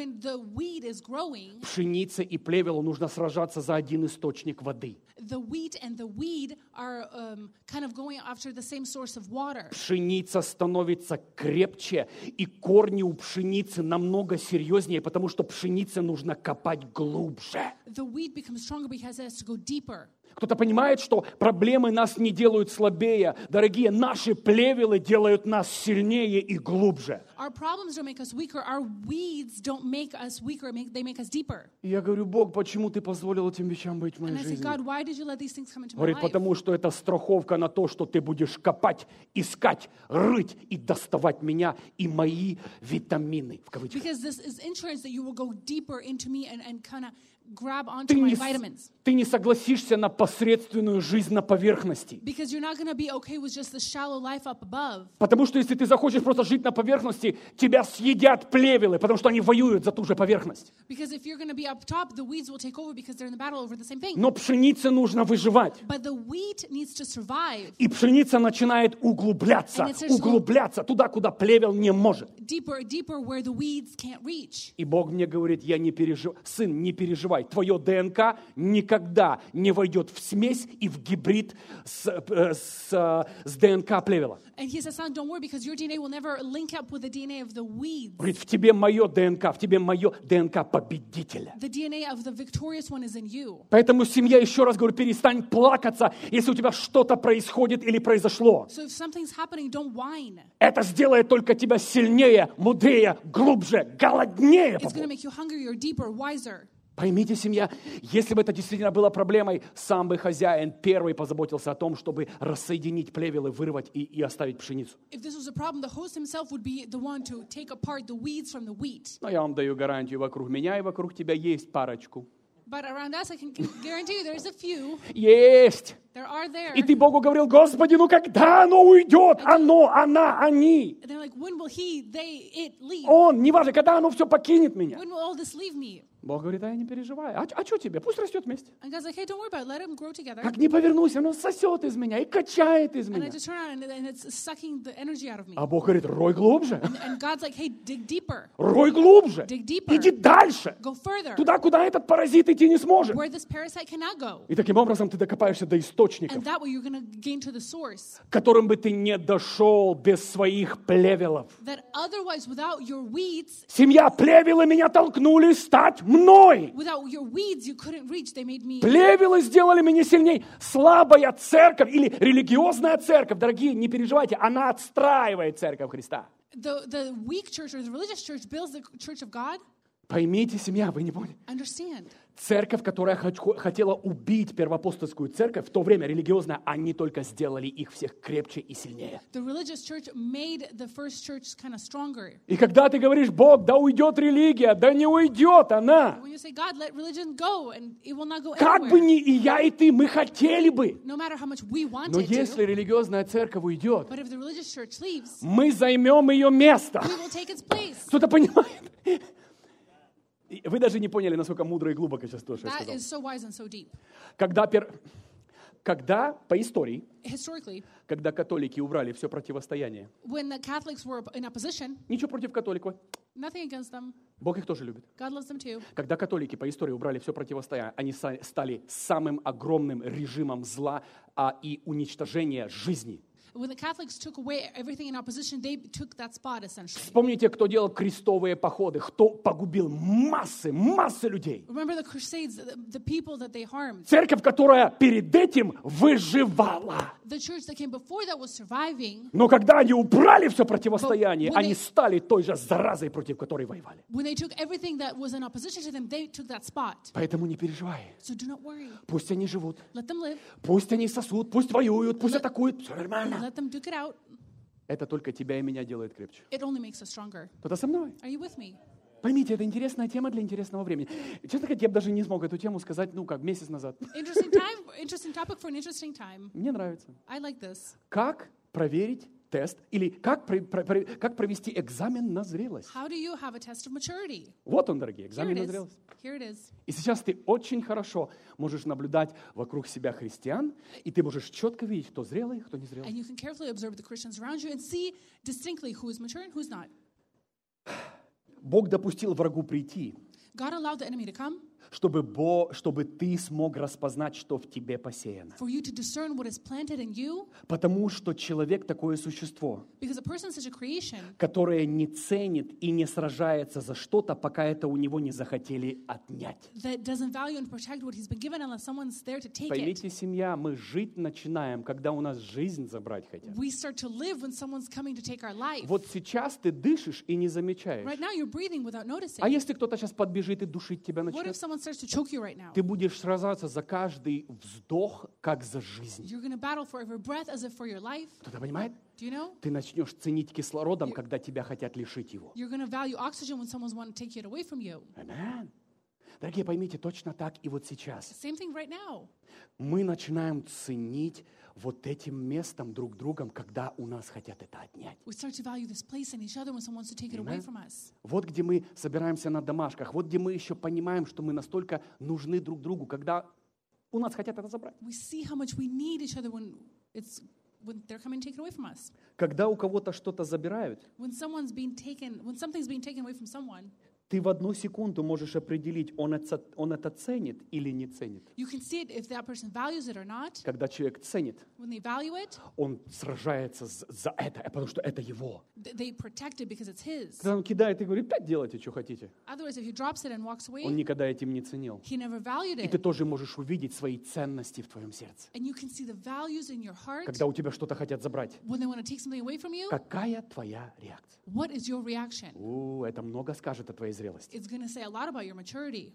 when the weed is growing, Пшенице и плевелу нужно сражаться за один источник воды. the wheat and the weed are kind of going after the same source of water. Пшеница становится крепче, и корни у пшеницы намного серьезнее, потому что пшенице нужно копать глубже. The wheat becomes stronger because it has to go deeper. Кто-то понимает, что проблемы нас не делают слабее. Дорогие, наши плевелы делают нас сильнее и глубже. Our problems don't make us weaker. Our weeds don't make us weaker. They make us deeper. И я говорю: Бог, почему ты позволил этим вещам быть в моей And I say, жизни? God, why did you let these things come into my Говорит, life? потому что это страховка на то, что ты будешь копать, искать, рыть и доставать меня и мои витамины, в кавычках. Because this is insurance that you will go deeper into me and kind of grab onto Ты my не, vitamins. ты не согласишься на посредственную жизнь на поверхности. Because you're not going to be okay with just the shallow life up above. Потому что если ты захочешь просто жить на поверхности, тебя съедят плевелы, потому что они воюют за ту же поверхность. Because if you're going to be up top, the weeds will take over because they're in the battle over the same thing. Но пшенице нужно выживать. But the wheat needs to survive. И пшеница начинает углубляться, And it says, углубляться туда, куда плевел не может. Deeper, deeper where the weeds can't reach. И Бог мне говорит: я не переживай, сын, не переживай, твое ДНК никогда не войдет в смесь и в гибрид с ДНК плевела. And he says, son, don't worry because your DNA will never link up with the DNA of the weeds. Говорит, в тебе мое ДНК, в тебе мое ДНК победителя. The DNA of the victorious one is in you. Поэтому, семья, еще раз говорю, перестань плакаться, если у тебя что-то происходит или произошло. So if something's happening, don't whine. Это сделает только тебя сильнее, мудрее, глубже, голоднее. It's going to make you hungrier, deeper, wiser. Поймите, семья, если бы это действительно было проблемой, сам бы хозяин первый позаботился о том, чтобы рассоединить плевелы, вырвать и оставить пшеницу. If this was a problem, the host himself would be the one to take apart the weeds from the wheat. Но я вам даю гарантию, вокруг меня и вокруг тебя есть парочку. But around us, I can guarantee you there's a few. Есть! There are there. И ты Богу говорил: Господи, ну когда оно уйдет? Оно, она, они. And they're like, when will he, they, it leave? Он, неважно, когда оно все покинет меня. When will all this leave me? Бог говорит: а я не переживай. А что тебе? Пусть растет вместе. And God's like, hey, don't worry about it. Let them grow together. Как не повернусь, оно сосет из меня и качает из And I меня. just turn around and it's sucking the energy out of me. А Бог говорит: рой глубже. And God's like, hey, dig deeper. Рой глубже. Dig deeper. Иди дальше. Go further. Туда, куда этот паразит идти не сможет. Where this parasite cannot go. И таким образом ты докопаешься до источников, And that way you're going to gain to the source. к которым бы ты не дошел без своих плевелов. That otherwise, without your weeds, Семья, плевелы меня толкнули стать мной. without your weeds, you couldn't reach. They made me. Плевелы сделали меня сильней. Слабая церковь или религиозная церковь, дорогие, не переживайте, она отстраивает церковь Христа. The weak church or the religious church builds the church of God. Поймите, семья, вы не поняли. Understand. Церковь, которая хотела убить первоапостольскую церковь, в то время религиозная, они только сделали их всех крепче и сильнее. The religious church made the first church kind of stronger. И когда ты говоришь: Бог, да уйдет религия, да не уйдет она. When you say, God, let religion go, and it will not go Как бы anywhere. ни и я, и ты, мы хотели бы. No matter how much we want Но it если to. религиозная церковь уйдет, But if the religious church leaves, мы займем ее место. we will take its place. Кто-то понимает? И вы даже не поняли, насколько мудро и глубоко сейчас то, что я That сказал. is so wise and so deep. Когда по истории, Historically, когда католики убрали все противостояние, when the Catholics were in opposition, ничего против католиков, nothing against them. Бог их тоже любит. God loves them too. Когда католики по истории убрали все противостояние, они стали самым огромным режимом зла и уничтожения жизни. When the Catholics took away everything in opposition, they took that spot essentially. Вспомните, кто делал крестовые походы, кто погубил массы людей. Remember the Crusades, the people that they harmed. Церковь, которая перед этим выживала. The church that came before that was surviving. Но когда они убрали все противостояние, But when они стали той же заразой, против которой воевали. When they took everything that was in opposition to them, they took that spot. Поэтому не переживай. So do not worry. Пусть они живут, Let them live. пусть они сосут, пусть воюют, пусть атакуют. Все нормально. Let them duke it out. Это только тебя и меня делает крепче. It only makes us stronger. Кто-то со мной? Are you with me? Поймите, это интересная тема для интересного времени. Честно говоря, я бы даже не смог эту тему сказать, месяц назад. Interesting topic for an interesting time. Мне нравится. I like this. Как проверить тест или как провести экзамен на зрелость? How do you have a test of maturity? Вот он, дорогие, Here экзамен it на is. зрелость. Here it is. И сейчас ты очень хорошо можешь наблюдать вокруг себя христиан, и ты можешь четко видеть, кто зрелый, кто не зрелый. And you can carefully observe the Christians around you and see distinctly who is mature and who's not. Бог допустил врагу прийти, God allowed the enemy to come чтобы ты смог распознать, что в тебе посеяно. for you to discern what is planted in you, Потому что человек такое существо, because a person is such a creation которое не ценит и не сражается за что-то, пока это у него не захотели отнять. that doesn't value and protect what he's been given unless someone's there to take it. Поймите, семья, мы жить начинаем, когда у нас жизнь забрать хотят. We start to live when someone's coming to take our life. Вот сейчас ты дышишь и не замечаешь. Right now you're breathing without noticing. А если кто-то сейчас подбежит и душить тебя What if начнет? someone starts to choke you right now? Ты будешь сражаться за каждый вздох, как за жизнь. You're going to battle for every breath as if for your life. Кто-то понимает? Do you know? Ты начнешь ценить кислородом, когда тебя хотят лишить его. You're going to value oxygen when someone's wanting to take it away from you. Аминь. Дорогие, поймите, точно так и вот сейчас. Same thing right now. Мы начинаем ценить вот этим местом друг другом, когда у нас хотят это отнять. We start to value this place and each other when someone wants to take it away Amen. from us. Вот где мы собираемся на домашках, вот где мы еще понимаем, что мы настолько нужны друг другу, когда у нас хотят это забрать. We see how much we need each other when they're coming to take it away from us. Когда у кого-то что-то забирают, When something's being taken away from someone, ты в одну секунду можешь определить, он это ценит или не ценит. you can see it if that person values it or not. Когда человек ценит, When they value it, он сражается за это, потому что это его. they protect it because it's his. Когда он кидает и говорит, опять делайте, что хотите. Otherwise, if he drops it and walks Он away, никогда этим не ценил. he never valued И ты it. тоже можешь увидеть свои ценности в твоем сердце. And you can see the values in your heart Когда у тебя что-то хотят забрать, when they want to take something away from you. какая твоя реакция? What is your reaction? Это много скажет о твоей зрелости. It's going to say a lot about your maturity.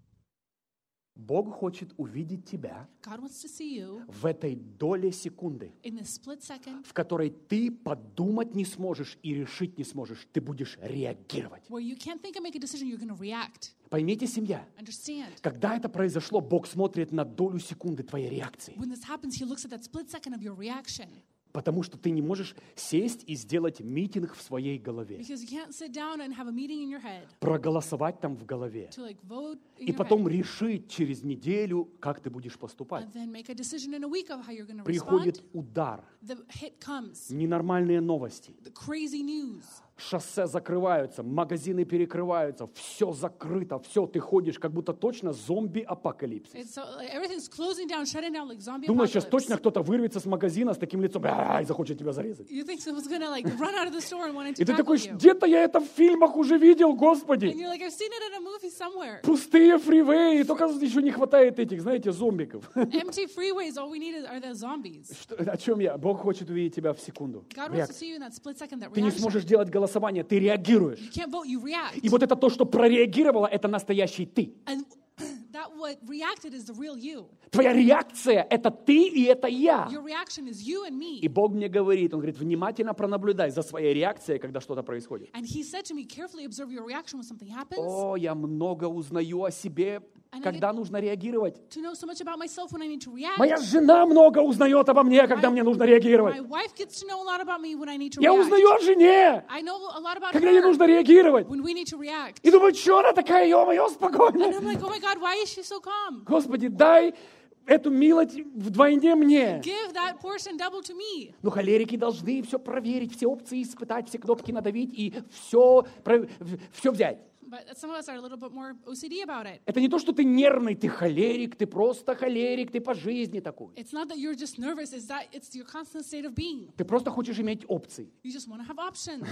Бог хочет увидеть тебя God wants to see you в этой доле секунды, in this split second в которой ты подумать не сможешь и решить не сможешь. Ты будешь реагировать. where you can't think and make a decision, you're going to react. Поймите, семья, Understand? когда это произошло, Бог смотрит на долю секунды твоей реакции. When this happens, he looks at that split second of your reaction. Потому что ты не можешь сесть и сделать митинг в своей голове. Because you can't sit down and have a meeting in your head Проголосовать там в голове. to like vote in И your потом head решить через неделю, как ты будешь поступать. and then make a decision in a week of how you're going to respond. Приходит удар, The hit comes, ненормальные новости. the crazy news. Шоссе закрываются, магазины перекрываются, все закрыто, все, ты ходишь, как будто точно зомби-апокалипсис. It's so, like, everything's closing down, shutting down like zombie Думаешь, сейчас apocalypse. точно кто-то вырвется с магазина с таким лицом и захочет тебя зарезать. You think someone's going to like run out of the store and want to И ты tackle такой, you. где-то я это в фильмах уже видел, And Господи. you're like, I've seen it in a movie somewhere. Пустые фривеи, только еще не хватает этих, знаете, зомбиков. Empty freeways, all we need are the zombies. О чем я? Бог хочет увидеть тебя в секунду. God wants to see you in that split second, that Ты не reaction. сможешь делать голосование, ты реагируешь. You can't vote, you react. И вот это то, что прореагировало, это настоящий ты. And that what reacted is the real you. Твоя реакция — это ты и это я. Your reaction is you and И me. Бог мне говорит, Он говорит, внимательно пронаблюдай за своей реакцией, когда что-то происходит. And he said to me, carefully observe your reaction when something happens. О, я много узнаю о себе, когда нужно реагировать. To know so much about myself when I need to react. Моя жена много узнает обо мне, когда мне нужно My реагировать. wife gets to know a lot about me when I need to Я react. узнаю о жене, I know a lot about когда ей her нужно реагировать. when we need to react. И думаю, что она такая, ё-моё, And спокойная. I'm like, oh my God, why is she so calm? Господи, дай эту милость вдвойне мне. Give that portion double to me. Но холерики должны все проверить, все опции испытать, все кнопки надавить и все взять. But some of us are a little bit more OCD about it. Это не то, что ты нервный, ты холерик, ты просто холерик, ты по жизни такой. It's not that you're just nervous, it's that it's your constant state of being. Ты просто хочешь иметь опции. You just want to have options.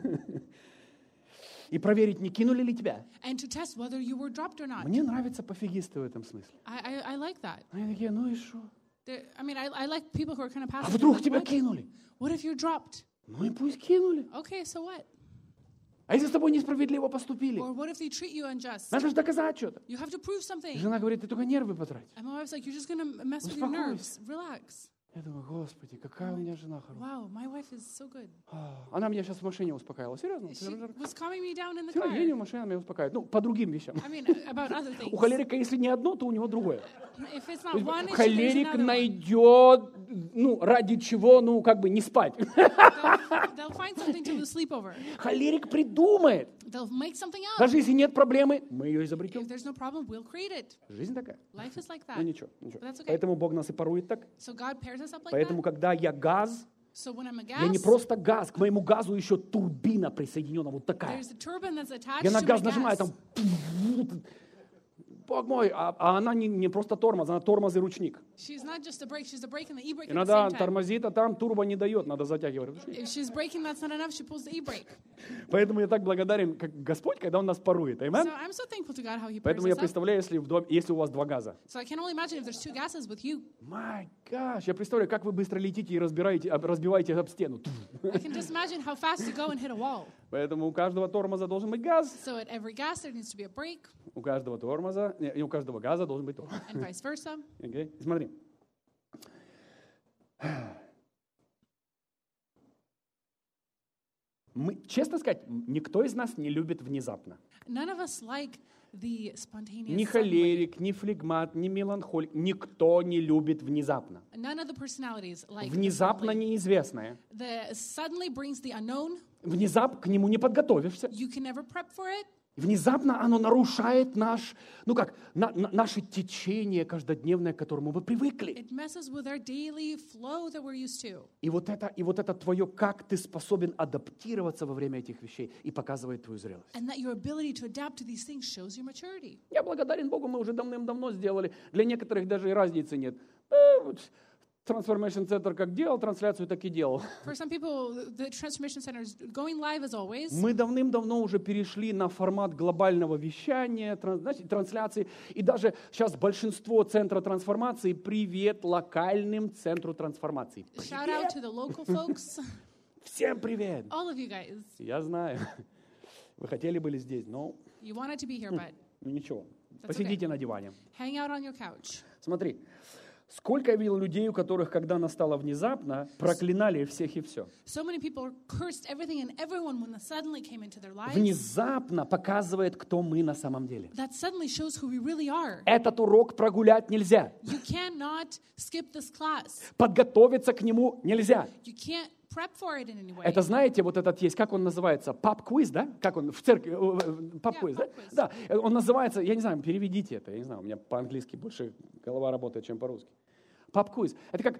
И проверить, не кинули ли тебя. And to test whether you were dropped or not. Мне нравятся пофигисты в этом смысле. I like that. Они такие, ну и что? I mean, I like people who are kind of А passive. вдруг Like, тебя what? кинули? What if you're dropped? Ну и пусть кинули. Okay, so what? А если с тобой несправедливо поступили? Or what if they treat you unjust? Надо же доказать что-то. You have to prove something. Жена говорит, ты только нервы потрать. And my wife's like, you're just going to mess with your nerves. Relax. Я думаю, Господи, какая у меня жена хорошая. Wow, my wife is so good. Она меня сейчас в машине успокаивала. Серьезно? She was calming me down in the Серьезно, едем в car. машине, она меня успокаивает. Ну, по другим вещам. I mean, about other У things. холерика, если не одно, то у него другое. If it's То not есть one issue, there's холерик another one. найдет, ну, ради чего, ну, как бы не спать. They'll find something to lose sleep over. Холерик придумает. They'll make something up. Даже если нет проблемы, мы ее изобретем. If there's no problem, we'll create it. Жизнь такая. Life is like Ну, that. ничего, ничего. But that's okay. Поэтому Бог нас и порует так. So God pairs us up like Поэтому, that. когда я газ, So when I'm a Я не gas, просто газ, к моему газу еще турбина присоединена, вот такая. there's a turbine that's attached Я на to my газ нажимаю, gas. там, Бог мой, а она не просто тормоз, она тормоз и ручник. She's not just a brake, she's the brake and the e-brake at the Иногда same time. тормозит, а там турбо не дает, надо затягивать ручник. If she's braking, that's not enough, she pulls the e-brake. Поэтому я так благодарен, как Господь, когда Он нас парует. So Amen? I'm so thankful to God how He pairs Поэтому я us up. представляю, если у вас два газа. So I can only imagine if there's two gases with you. My gosh, я представляю, как вы быстро летите и разбиваете об стену. I can just imagine how fast you go and hit a wall. Поэтому у каждого тормоза должен быть газ, So at every gas, there needs to be a brake, у каждого тормоза, и у каждого газа должен быть тормоз. and vice versa. Okay? Смотри. Честно сказать, никто из нас не любит внезапно. None of us like the spontaneous. Ни suddenly. холерик, ни флегмат, ни меланхолик. Никто не любит внезапно. None of the personalities like the Внезапно suddenly. неизвестное. The suddenly brings the unknown. Внезапно к нему не подготовишься. You can never prep for it. Внезапно оно нарушает наше течение каждодневное, к которому мы привыкли. It messes with our daily flow that we're used to. И вот это твое, как ты способен адаптироваться во время этих вещей, и показывает твою зрелость. And that your ability to adapt to these things shows your maturity. Я благодарен Богу, мы уже давным-давно сделали. Для некоторых даже и разницы нет. Transformation Center как делал трансляцию, так и делал. For some people, the Transformation Center is going live as always. Мы давным-давно уже перешли на формат глобального вещания, трансляции. И даже сейчас большинство центра трансформации привет локальным центру трансформации. Shout out to the local folks. Всем привет! All of you guys. Я знаю. Вы хотели были здесь, но You wanted to be here, but ничего. That's Посидите на диване. hang out on your couch. Смотри. Сколько я видел людей, у которых, когда настало внезапно, проклинали всех и все. So many people cursed everything and everyone when the suddenly came into their lives. Внезапно показывает, кто мы на самом деле. That suddenly shows who we really are. Этот урок прогулять нельзя. You cannot skip this class. Подготовиться к нему нельзя. You can't prep for it in any way. Это, знаете, вот этот есть, как он называется? Паб-квиз, да? Как он в церкви? Паб-квиз, да? pub quiz. Да. Он называется, я не знаю, переведите это, я не знаю, у меня по-английски больше голова работает, чем по-русски. Паб-квиз. Это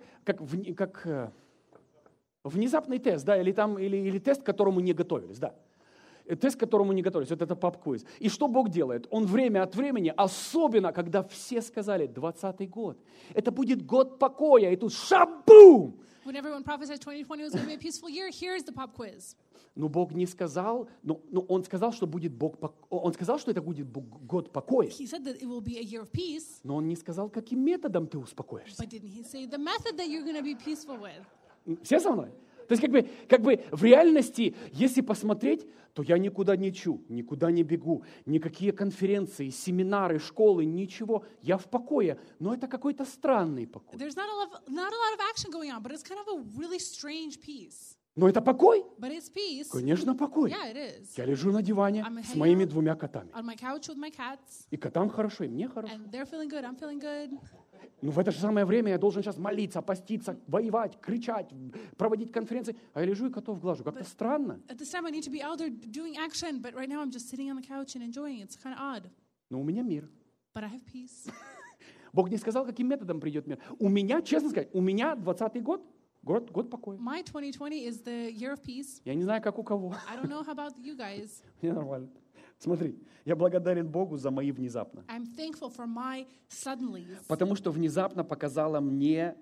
как внезапный тест, да, или тест, к которому не готовились, да. Тест, к которому не готовились, вот это паб-квиз. И что Бог делает? Он время от времени, особенно, когда все сказали, 20-й год, это будет год покоя, и тут шабум! When everyone prophesied 2020 was going to be a peaceful year, here's the pop quiz. Но Бог не сказал, Он сказал, что Он сказал, что это будет год покоя. He said that it will be a year of peace, Но Он не сказал, каким методом ты успокоишься. but didn't he say the method that you're going to be peaceful with? Все со мной? То есть как бы в реальности, если посмотреть, то я никуда не никуда не бегу, никакие конференции, семинары, школы, ничего. Я в покое, но это какой-то странный покой. There's not a lot of action going on, but it's kind of a really strange peace. Но это покой? But it's peace. Конечно, покой. Yeah, it is. Я лежу на диване I'm с hanging моими out 2 котами. On my couch with my cats, И котам хорошо, и мне хорошо. and they're feeling good, I'm feeling good. Но в это же самое время я должен сейчас молиться, поститься, воевать, кричать, проводить конференции. А я лежу и котов глажу. Как-то странно. At this time, I need to be out there doing action, but right now I'm just sitting on the couch and enjoying it. It's kind of odd, Но у меня мир. but I have peace. Бог не сказал, каким методом придет мир. У меня, честно сказать, 20-й год покоя. My 2020 is the year of peace. Я не знаю, как у кого. I don't know how about you guys. Мне нормально. Смотри, я благодарен Богу за мои внезапно. I'm thankful for my suddenlies Потому что внезапно показала мне,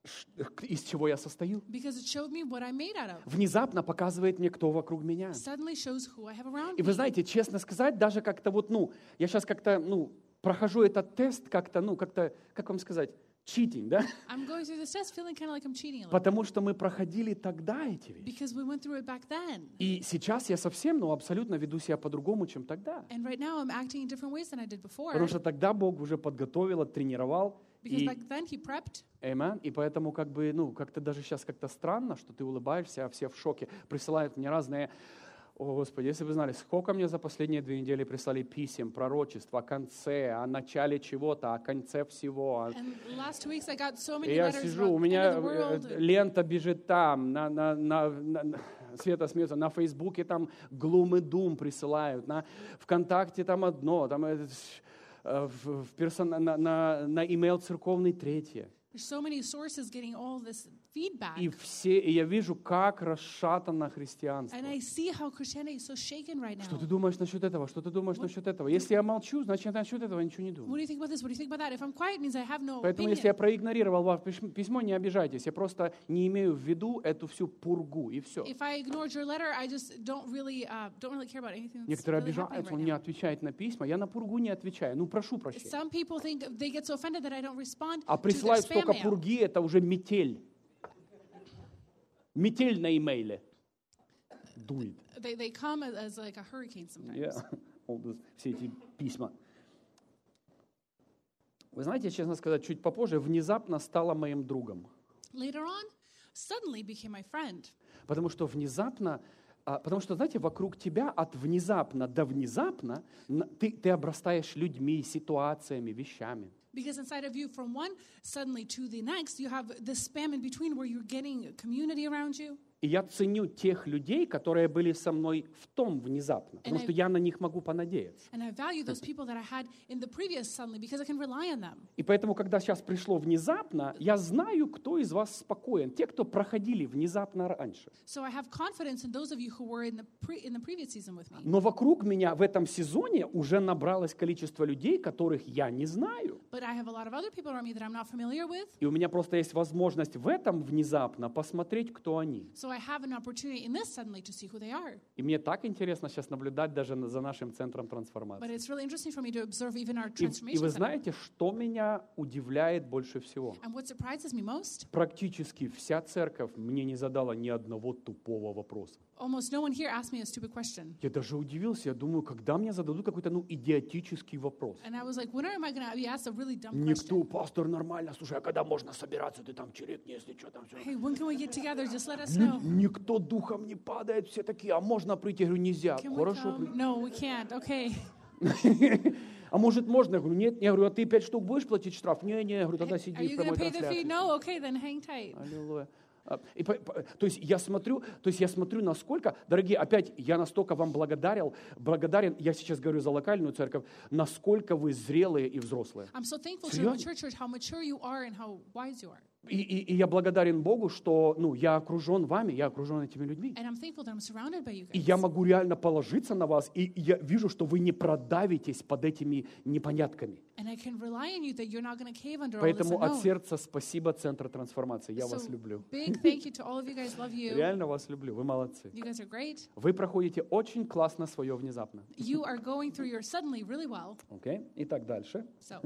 из чего я состою. because it showed me what I'm made out of. Внезапно показывает мне, кто вокруг меня. Suddenly shows who I have around И вы me. знаете, честно сказать, даже как-то я сейчас как-то, прохожу этот тест как-то, как вам сказать, читинг, да? I'm going through this test feeling kind of like I'm cheating a little Потому что мы проходили тогда эти вещи. because we went through it back then. И сейчас я совсем, абсолютно веду себя по-другому, чем тогда. And right now I'm acting in different ways than I did before Потому что тогда Бог уже подготовил, тренировал. because back then He prepped. И поэтому как-то даже сейчас как-то странно, что ты улыбаешься, а все в шоке. Присылают мне разные... О, Господи, если бы знали, сколько мне за последние 2 недели прислали писем, пророчеств о конце, о начале чего-то, о конце всего. And the last 2 weeks I got so И many я letters сижу, about у the end меня of the world. лента бежит там, Света смеется, на Фейсбуке там глум и дум присылают, на ВКонтакте там одно, там на имейл церковный третье. There's so many sources getting all this feedback. И я вижу, как расшатано христианство. And I see how Christianity is so shaken right now. Что ты думаешь насчет этого? Что ты думаешь насчет этого? Если я молчу, значит, я насчет этого ничего не What думаю. do you think about this? What do you think about that? If I'm quiet, it means I have no Поэтому, opinion. если я проигнорировал ваше письмо, не обижайтесь. Я просто не имею в виду эту всю пургу, и все. If I ignored your letter, I just don't really care about anything that's Некоторые really happening обижаются, right он не now. отвечает на письма. Я на пургу не отвечаю. Ну, прошу прощения. Some people think they get so offended that I don't respond А to their присылают spam столько mail. пурги, это уже метель. Метель на имейле. Дует. They come as like a hurricane sometimes. Все эти письма. Вы знаете, честно сказать, чуть попозже внезапно стала моим другом. Later on, suddenly became my friend. Потому что внезапно, знаете, вокруг тебя от внезапно до внезапно ты обрастаешь людьми, ситуациями, вещами. Because inside of you, from one suddenly to the next, you have this spam in between where you're getting a community around you. И я ценю тех людей, которые были со мной в том внезапно, потому что я на них могу понадеяться. And I value those people that I had in the previous suddenly because I can rely on them. И поэтому, когда сейчас пришло внезапно, я знаю, кто из вас спокоен. Те, кто проходили внезапно раньше. So I have confidence in those of you who were in the previous season with me. Но вокруг меня в этом сезоне уже набралось количество людей, которых я не знаю. But I have a lot of other people around me that I'm not familiar with. И у меня просто есть возможность в этом внезапно посмотреть, кто они. So I have an opportunity in this suddenly to see who they are. И мне так интересно сейчас наблюдать даже за нашим центром But трансформации. it's really interesting for me to observe even our И transformation вы center. знаете, что меня удивляет больше всего? And what surprises me most, Практически вся церковь мне не задала ни одного тупого вопроса. almost no one here asked me a stupid question. Я даже удивился, я думаю, когда мне зададут какой-то идиотический вопрос. And I was like, when am I going to be asked a really dumb Никто, question? пастор, нормально, слушай, а когда можно собираться, ты там чирикни, если что там все. Hey, when can we get together? Just let us know. Никто духом не падает, все такие, а можно прийти? Я говорю, нельзя. Can we Хорошо, come? No, we can't. Okay. А может можно? Я говорю, нет. Я говорю, а ты 5 штук будешь платить штраф? Не, я говорю, тогда Are сиди you в going прямой to pay the fee? трансляции. No. Okay, then hang tight. Аллилуйя. То есть я смотрю, насколько, дорогие, опять я настолько вам благодарен, я сейчас говорю за локальную церковь, насколько вы зрелые и взрослые. I'm so thankful to Серьезно? the mature church, how mature you are and how wise you are. И я благодарен Богу, что я окружен вами, я окружен этими людьми. And I'm thankful that I'm surrounded by you И guys. я могу реально положиться на вас, и я вижу, что вы не продавитесь под этими непонятками. And I can rely on you that you're not going to cave under all this Поэтому от unknown. сердца спасибо Центр трансформации. Я вас So люблю. big thank you to all of you guys. Love you. Реально вас люблю. Вы молодцы. You guys are great. Вы проходите очень классно свое внезапно. You are going through your suddenly really well. Окей? Итак, дальше. So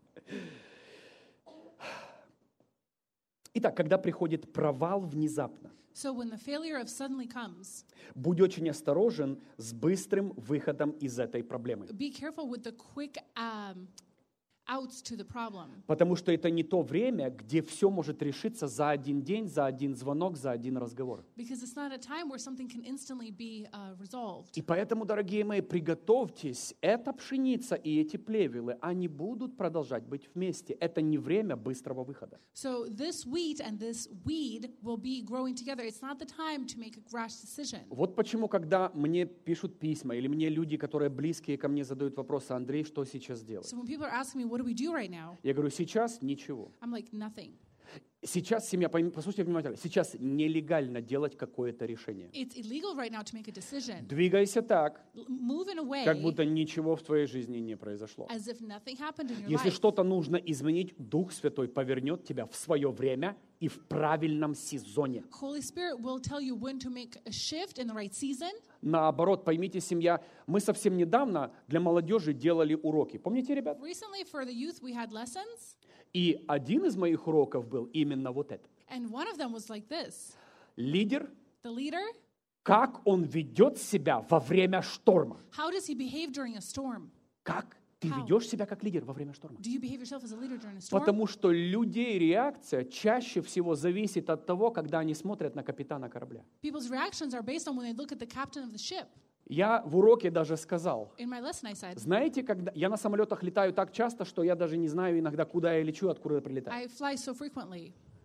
Итак, когда приходит провал внезапно, when the failure of suddenly comes, будь очень осторожен с быстрым выходом из этой проблемы. be careful with the quick outs to the problem. Потому что это не то время, где все может решиться за один день, за один звонок, за один разговор. Because it's not a time where something can instantly be resolved. И поэтому, дорогие мои, приготовьтесь. Эта пшеница и эти плевелы, они будут продолжать быть вместе. Это не время быстрого выхода. So this wheat and this weed will be growing together. It's not the time to make a rash decision. Вот почему, когда мне пишут письма, или мне люди, которые близкие ко мне, задают вопросы: Андрей, что сейчас делать? So when people are asking me, what do we do right now? Я говорю, сейчас ничего. I'm like, nothing. Сейчас семья, послушайте внимательно, сейчас нелегально делать какое-то решение. It's illegal right now to make a decision. Двигайся так, Move in a way как будто ничего в твоей жизни не произошло. as if nothing happened in your Если life. что-то нужно изменить, Дух Святой повернет тебя в свое время и в правильном сезоне. Holy Spirit will tell you when to make a shift in the right season. Наоборот, поймите, семья, мы совсем недавно для молодежи делали уроки. Помните, ребят? Recently, for the youth, we had lessons, И один из моих уроков был именно вот это. and one of them was like this. Лидер, The leader, как он ведет себя во время шторма. how does he behave during a storm? Как ты How? ведешь себя как лидер во время шторма? Do you behave yourself as a leader during a storm? Потому что людей реакция чаще всего зависит от того, когда они смотрят на капитана корабля. People's reactions are based on when they look at the captain of the ship. Я в уроке даже сказал, In my lesson, I said, знаете, когда я на самолетах летаю так часто, что я даже не знаю иногда, куда я лечу, откуда я прилетаю. I fly so frequently.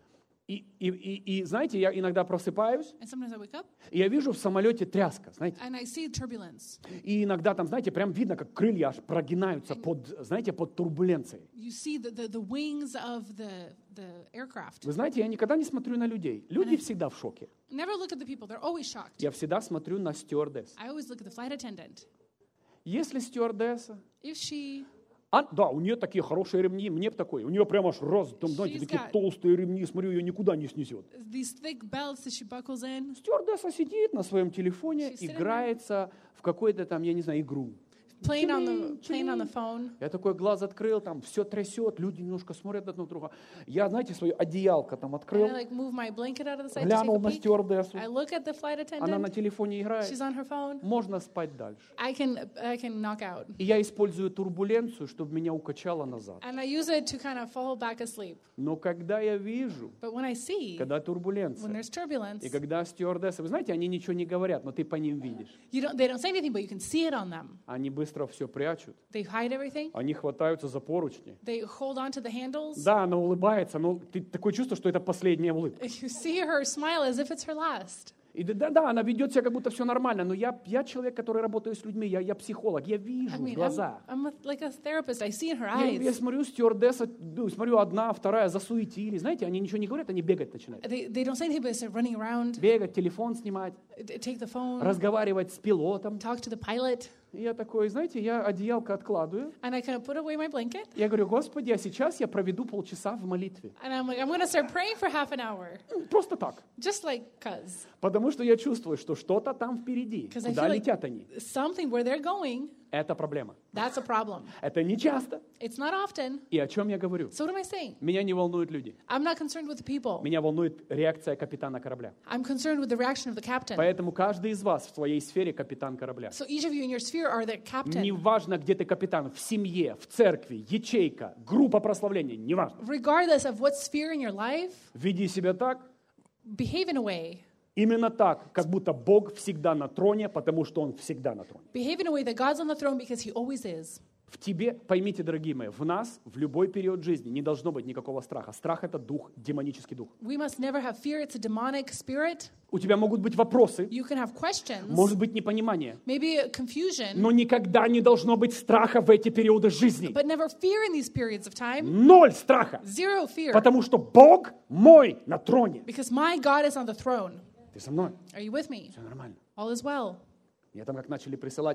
И знаете, я иногда просыпаюсь, And sometimes I wake up и я вижу в самолете тряска, знаете. and I see turbulence. И иногда там, знаете, прям видно, как крылья аж прогинаются под, знаете, под турбуленцией. You see the wings of the aircraft. Вы знаете, я никогда не смотрю на людей. Люди всегда в шоке. Never look at the people. They're always shocked. Я всегда смотрю на стюардесс. I always look at the flight attendant. Если стюардесса... If she Да, у нее такие хорошие ремни, мне бы такой. У нее прям аж раз, там, знаете, She's такие got- толстые ремни, смотрю, ее никуда не снесет. these thick belts that she buckles in, Стюардесса сидит на своем телефоне, She's sitting играется в какой-то там, я не знаю, игру. playing on the phone. Я такой глаз открыл, там все трясет, люди немножко смотрят друг на друга. Я, знаете, свое одеялко там And открыл, I like move my blanket out of the side to take глянул a на peek. стюардессу. I look at the flight Она на attendant. телефоне играет. She's on her phone. Можно спать дальше. I can knock out. И я использую турбуленцию, чтобы меня укачало назад. And I use it to kind of fall back asleep. Но когда я вижу, But when I see, когда when турбуленция, there's turbulence, и когда стюардессы, вы знаете, они ничего не говорят, но ты по ним видишь. they don't say anything, but you can see it on them. Они быстро все прячут. They hide everything. Они хватаются за поручни. They hold on to the handles. Да, она улыбается, но ты такое чувство, что это последняя улыбка. You see her smile as if it's her last. И да, она ведет себя, как будто все нормально, но я человек, который работает с людьми, я психолог, я вижу I в mean, глаза. I'm like a therapist. I see in her Я eyes. смотрю, стюардесса, смотрю, одна, вторая, засуетили. Знаете, они ничего не говорят, они бегать начинают. They don't say anything, but they start running around, Бегать, телефон снимать, take the phone, разговаривать с пилотом. talk to the pilot. И я такой, знаете, я одеялко откладываю. And I kind of put away my blanket. Я говорю, Господи, а сейчас я проведу полчаса в молитве. And I'm like, I'm going to start praying for half an hour. Просто так. Just like cuz. Потому что я чувствую, что что-то там впереди. 'Cause I Куда feel like летят они? something where they're going, Это проблема. that's a problem. Это не часто. It's not often. И о чем я говорю? So what am I saying? Меня не волнуют люди. I'm not concerned with the people. Меня волнует реакция капитана корабля. I'm concerned with the reaction of the captain. Поэтому каждый из вас в своей сфере капитан корабля. So each of you in your sphere are the captain. Неважно, где ты капитан, в семье, в церкви, ячейка, группа прославления, неважно. Regardless of what sphere in your life, Веди себя так, behave in a way. именно так, как будто Бог всегда на троне, потому что Он всегда на троне. Behave in a way that God's on the throne because he always is. В тебе, поймите, дорогие мои, в нас в любой период жизни не должно быть никакого страха. Страх — это дух, демонический дух. We must never have fear. It's a demonic spirit. У тебя могут быть вопросы, You can have questions, может быть непонимание, maybe confusion, но никогда не должно быть страха в эти периоды жизни. but never fear in these periods of time. Ноль страха, Zero fear. потому что Бог мой на троне. Because my God is on the throne. Ты со мной? Are you with me? Все нормально. All is well. Мне там как начали присылать,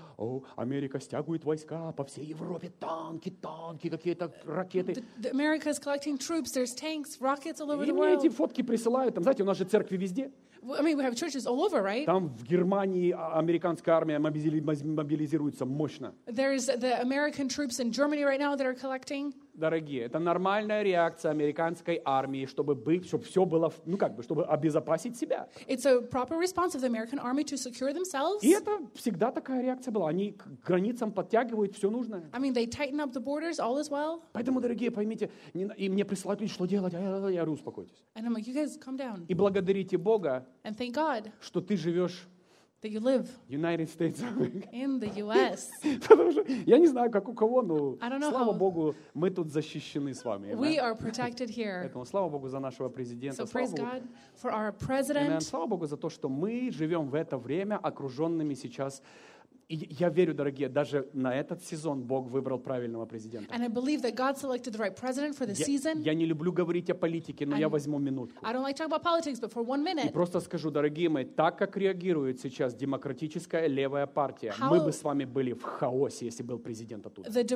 Америка стягивает войска по всей Европе, танки, какие-то ракеты. America is collecting troops. There's tanks, rockets all over И the мне эти world. фотки присылают. Там, знаете, у нас же церкви везде. I mean, we have churches all over, right? Там в Германии американская армия мобилизируется мощно. There's the American troops in Germany right now that are collecting. Дорогие, это нормальная реакция американской армии, чтобы все было, чтобы обезопасить себя. It's a proper response of the American army to secure themselves. И это всегда такая реакция была. Они к границам подтягивают все нужное. I mean, they tighten up the borders, all is well. Поэтому, дорогие, поймите, и мне присылают люди, что делать, я говорю, успокойтесь. And I'm like, you guys calm down. И благодарите Бога, And thank God что ты живешь that you live в United States of America. in the U.S. Потому что я не знаю, как у кого, но I don't know слава how. Богу, мы тут защищены с вами. We Amen. are protected here. Поэтому слава Богу за нашего президента. So Слава praise Богу. God for our Amen. president. Слава Богу за то, что мы живем в это время, окруженными сейчас. И я верю, дорогие, даже на этот сезон Бог выбрал правильного президента. And I believe that God selected the right president for the season. Я не люблю говорить о политике, но я возьму минутку. I don't like talking about politics, but for 1 И minute, просто скажу, дорогие мои, так как реагирует сейчас демократическая левая партия, How- мы бы с вами были в хаосе, если был президент оттуда. the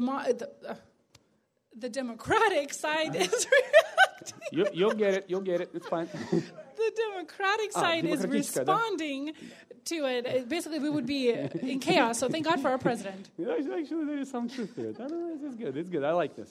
Democratic side is reacting. You'll get it, it's fine. The Democratic side is демократическая, да? responding to it. Basically, we would be in chaos. So thank God for our president. Actually, there is some truth to it. It's good. I like this.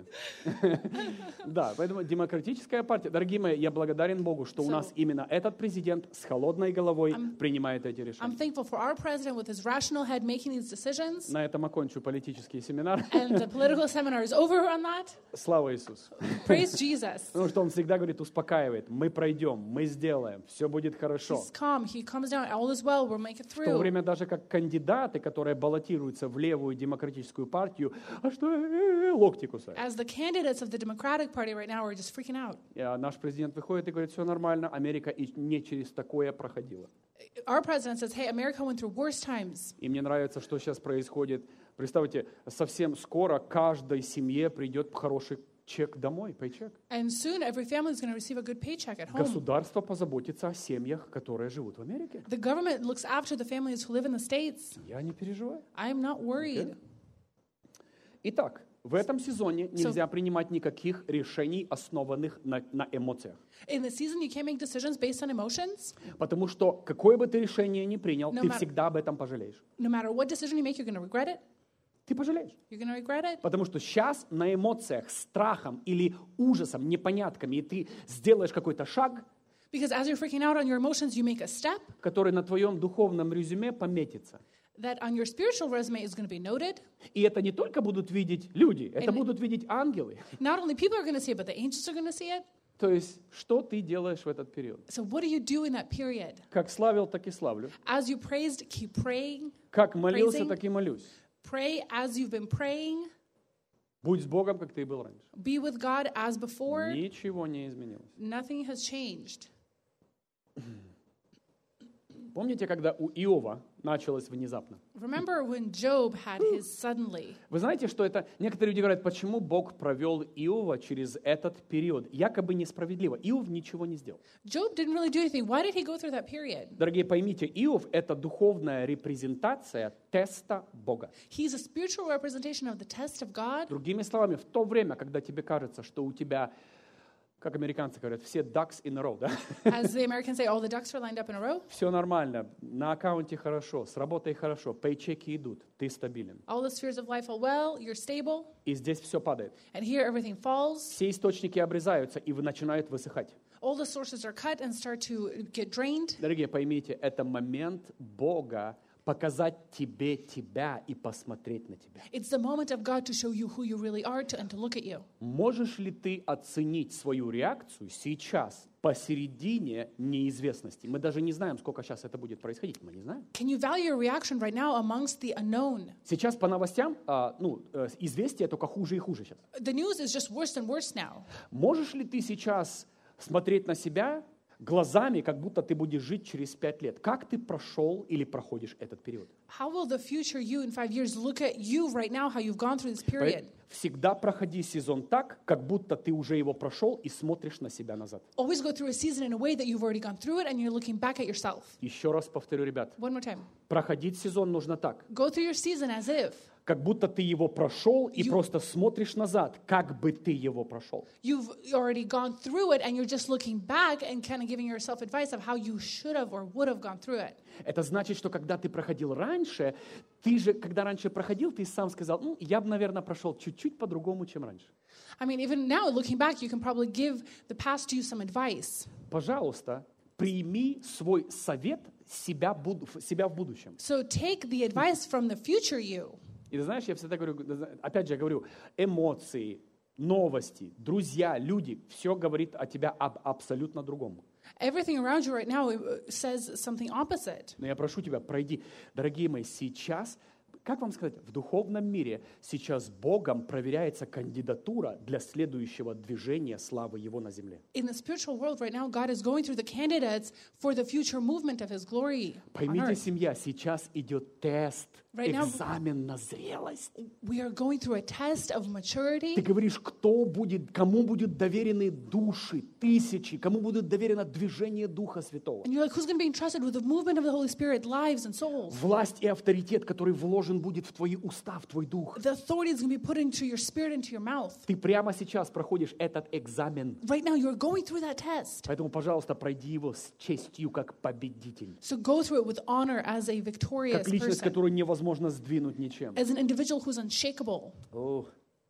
Да, поэтому демократическая партия. Дорогие мои, я благодарен Богу, что у нас именно этот президент с холодной головой принимает эти I'm решения. thankful for our president with his rational head making these decisions. На этом окончу политический семинар. And the political seminar is over on that. Слава Иисусу. Praise Jesus. Потому что он всегда говорит, успокаивает. Мы пройдем, мы сделаем, все будет хорошо. He's calm. He comes down. All is well. We'll make it В то through. время даже как кандидаты, которые баллотируются в левую демократическую партию, а что, локти кусают. As the candidates of the Democratic Party right now are just freaking out. Наш президент выходит и говорит, все нормально, Америка и не через такое проходила. Our president says, hey, America went through worse times. И мне нравится, что сейчас происходит. Представьте, совсем скоро каждой семье придет хороший чек домой, paycheck. And soon every family is going to receive a good paycheck at home. Государство позаботится о семьях, которые живут в Америке. The government looks after the families who live in the States. Я не переживаю. I am not worried. Итак, в этом сезоне нельзя принимать никаких решений, основанных на эмоциях. In the season, you can't make decisions based on emotions. Потому что какое бы ты решение ни принял, No ты matter- всегда об этом пожалеешь. No matter what decision you make, you're going to regret it. Ты пожалеешь. You're going to regret it. Потому что сейчас на эмоциях, страхом или ужасом, непонятками, и ты сделаешь какой-то шаг, Because as you're freaking out on your emotions, you make a step который на твоем духовном резюме пометится. that on your spiritual resume is going to be noted. И это не только будут видеть люди, это And- будут видеть ангелы. Not only people are going to see it, but the angels are going to see it. То есть, что ты делаешь в этот период? So what do you do in that period? Как славил, так и славлю. As you praised, keep praying. Как молился, Praising. так и молюсь. Pray as you've been praying. Будь с Богом, как ты и был раньше. Be with God as before. Ничего не изменилось. Nothing has changed. Помните, когда у Иова началось внезапно? Remember when Job had his suddenly? Вы знаете, что это... Некоторые люди говорят, почему Бог провел Иова через этот период? Якобы несправедливо. Иов ничего не сделал. Job didn't really do anything. Why did he go through that period? Дорогие, поймите, Иов — это духовная репрезентация теста Бога. He's a spiritual representation of the test of God. Другими словами, в то время, когда тебе кажется, что у тебя, как американцы говорят, все ducks in a row, да? As the Americans say, all the ducks are lined up in a row. Все нормально, на аккаунте хорошо, с работой хорошо, пейчеки идут, ты стабилен. All the spheres of life are well, you're stable. И здесь все падает. And here everything falls. Все источники обрезаются и начинают высыхать. All the sources are cut and start to get drained. Дорогие, поймите, это момент Бога показать тебе тебя и посмотреть на тебя. It's the moment of God to show you who you really are and to look at you. Можешь ли ты оценить свою реакцию сейчас, посередине неизвестности? Мы даже не знаем, сколько сейчас это будет происходить. Мы не знаем. Can you value your reaction right now amongst the unknown? Сейчас по новостям известия только хуже и хуже сейчас. The news is just worse and worse now. Можешь ли ты сейчас смотреть на себя глазами, как будто ты будешь жить через 5 лет? Как ты прошел или проходишь этот период? How will the future you in 5 years look at you right now, how you've gone through this period? Всегда проходи сезон так, как будто ты уже его прошел и смотришь на себя назад. Always go through a season in a way that you've already gone through it and you're looking back at yourself. Еще раз повторю, ребят, One more time. проходить сезон нужно так, Go through your season as if как будто ты его прошел и просто смотришь назад, как бы ты его прошел. you've already gone through it and you're just looking back and kind of giving yourself advice of how you should have or would have gone through it. Это значит, что когда ты проходил раньше, ты же, когда раньше проходил, ты сам сказал, я бы, наверное, прошел чуть-чуть по-другому, чем раньше. I mean, even now, looking back, you can probably give the past you some advice. Пожалуйста, прими свой совет себя в будущем. So take the advice from the future you. И ты знаешь, я всегда говорю, опять же я говорю, эмоции, новости, друзья, люди, все говорит о тебя об абсолютно другом. Everything around you right now says something opposite. Но я прошу тебя, пройди. Дорогие мои, сейчас, как вам сказать, в духовном мире сейчас Богом проверяется кандидатура для следующего движения славы Его на земле. In the spiritual world right now, God is going through the candidates for the future movement of His glory on Поймите, earth. семья, сейчас идет тест, Right now- экзамен на зрелость. We are going through a test of Ты maturity. говоришь, кому будут доверены души, тысячи, кому будет доверено движение Духа Святого. And you're like, who's going to be entrusted with the movement of the Holy Spirit, lives and souls? Власть и авторитет, который вложен будет в твои уста, в твой дух. The authority is going to be put into your spirit, into your mouth. Ты прямо сейчас проходишь этот экзамен. Right now, you're going through that test. Поэтому, пожалуйста, пройди его с честью, как победитель. So go through it with honor as a victorious Как личность, person, которую невозможно сдвинуть ничем. as an individual who's unshakable. О.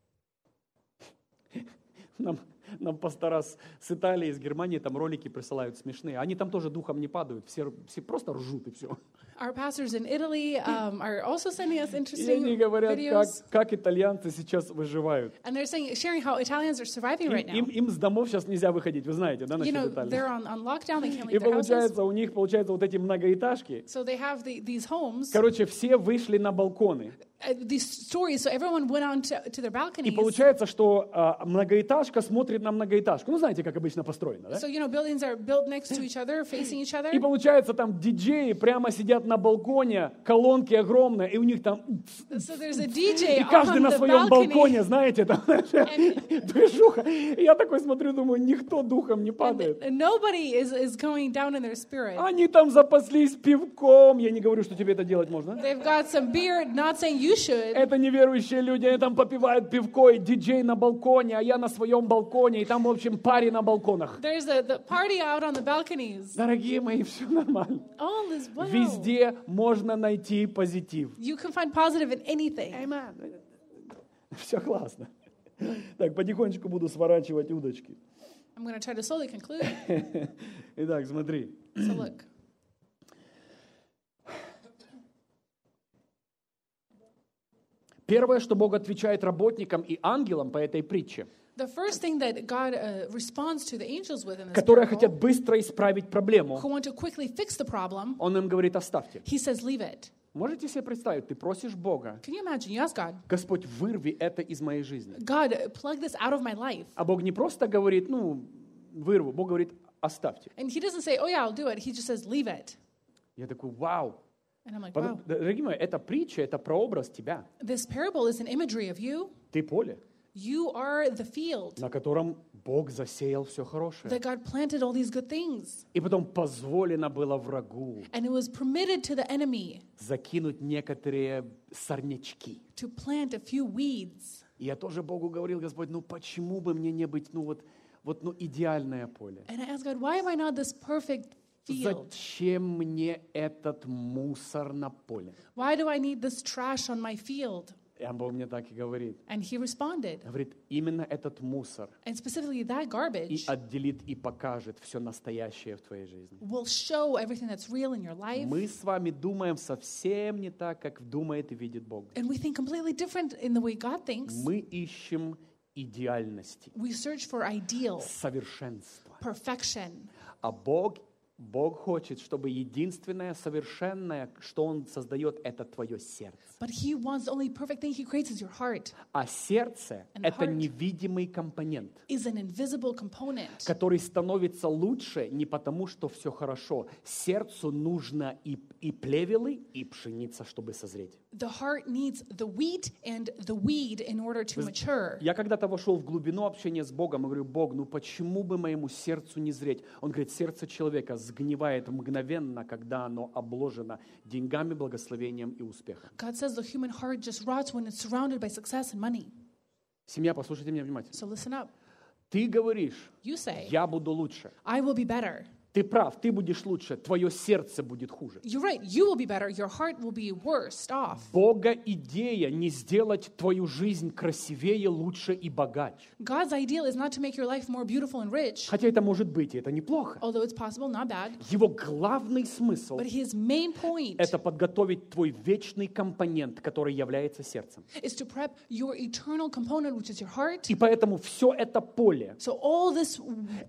Нам пастора с Италии, из Германии там ролики присылают смешные. Они там тоже духом не падают, все просто ржут и все. Our pastors in Italy are also sending us И interesting они говорят, videos. как итальянцы сейчас выживают. And they're sharing how Italians are surviving right now. Им с домов сейчас нельзя выходить, вы знаете, да, You насчет know, Италии. they're on lockdown, they can't И leave their houses. получается, у них, вот эти многоэтажки. So they have these homes, Короче, все вышли на балконы. these stories, so everyone went on to their И balconies. получается, что многоэтажка смотрит на многоэтажку. Ну, знаете, как обычно построено, да? So, you know, buildings are built next to each other, facing each other. И получается, там диджеи прямо сидят на балконе, колонки огромные, и у них там... So there's a DJ И каждый on на the своем balcony. балконе, знаете, там движуха. И я такой смотрю, думаю, никто духом не падает. And nobody is going down in their spirit. Они там запаслись пивком. Я не говорю, что тебе это делать можно. They've got some beer, not saying you should. Это неверующие люди, они там попивают пивко, и диджей на балконе, а я на своем балконе, и там, в общем, пари на балконах. There's the party out on the balconies. Дорогие мои, все нормально. All is well. Везде можно найти позитив. You can find positive in anything. Все классно. Так, потихонечку буду сворачивать удочки. I'm going to try to slowly conclude. Итак, смотри. So look. Первое, что Бог отвечает работникам и ангелам по этой притче, The first thing that God responds to the angels with in this которые parable, хотят быстро исправить проблему, who want to quickly fix the problem, Он им говорит, оставьте. he says, leave it. Можете себе представить, ты просишь Бога, Can you imagine? You ask God, Господь, вырви это из моей жизни. God, plug this out of my life. А Бог не просто говорит, вырву, Бог говорит, оставьте. And he doesn't say, oh yeah, I'll do it. He just says, leave it. Я такой, вау. And I'm like, wow. Дорогие мои, эта притча, это прообраз тебя. This parable is an imagery of you. Ты поле, You are the field на котором Бог засеял все хорошее. that God planted all these good things. И потом позволено было врагу And it was permitted to the enemy закинуть некоторые сорнячки. to plant a few weeds. И я тоже Богу говорил, Господь, почему бы мне не быть, идеальное поле? And I asked God, why am I not this perfect field? Зачем мне этот мусор на поле? Why do I need this trash on my field? И Бог мне так и говорит. And he responded. Говорит, именно этот мусор And specifically that и garbage отделит, и покажет все настоящее в твоей жизни. will show everything that's real in your life. Мы с вами думаем совсем не так, как думает и видит Бог. And we think completely different in the way God thinks. Мы ищем идеальности, We search for ideal, совершенства. perfection. А Бог хочет, чтобы единственное совершенное, что Он создает, это твое сердце. But he wants the only perfect thing he creates is your heart. А сердце And — это heart невидимый компонент, is an invisible component. который становится лучше не потому, что все хорошо. Сердцу нужно и плевелы, и пшеница, чтобы созреть. The heart needs the wheat and the weed in order to mature. Я когда-то вошел в глубину общения с Богом и говорю, Бог, почему бы моему сердцу не зреть? Он говорит, сердце человека сгнивает мгновенно, когда оно обложено деньгами, благословением и успехом. God says the human heart just rots when it's surrounded by success and money. Семья, послушайте меня внимательно. So listen up. Ты говоришь, You say, я буду лучше. I will be better. Ты прав, ты будешь лучше, твое сердце будет хуже. You're right. You will be better. Your heart will be worse off. Бога идея не сделать твою жизнь красивее, лучше и богаче. God's ideal is not to make your life more beautiful and rich, Хотя это может быть, и это неплохо. although it's possible, not bad. Его главный смысл But his main point — это подготовить твой вечный компонент, который является сердцем. is to prep your eternal component, which is your heart. И поэтому все это поле, So all this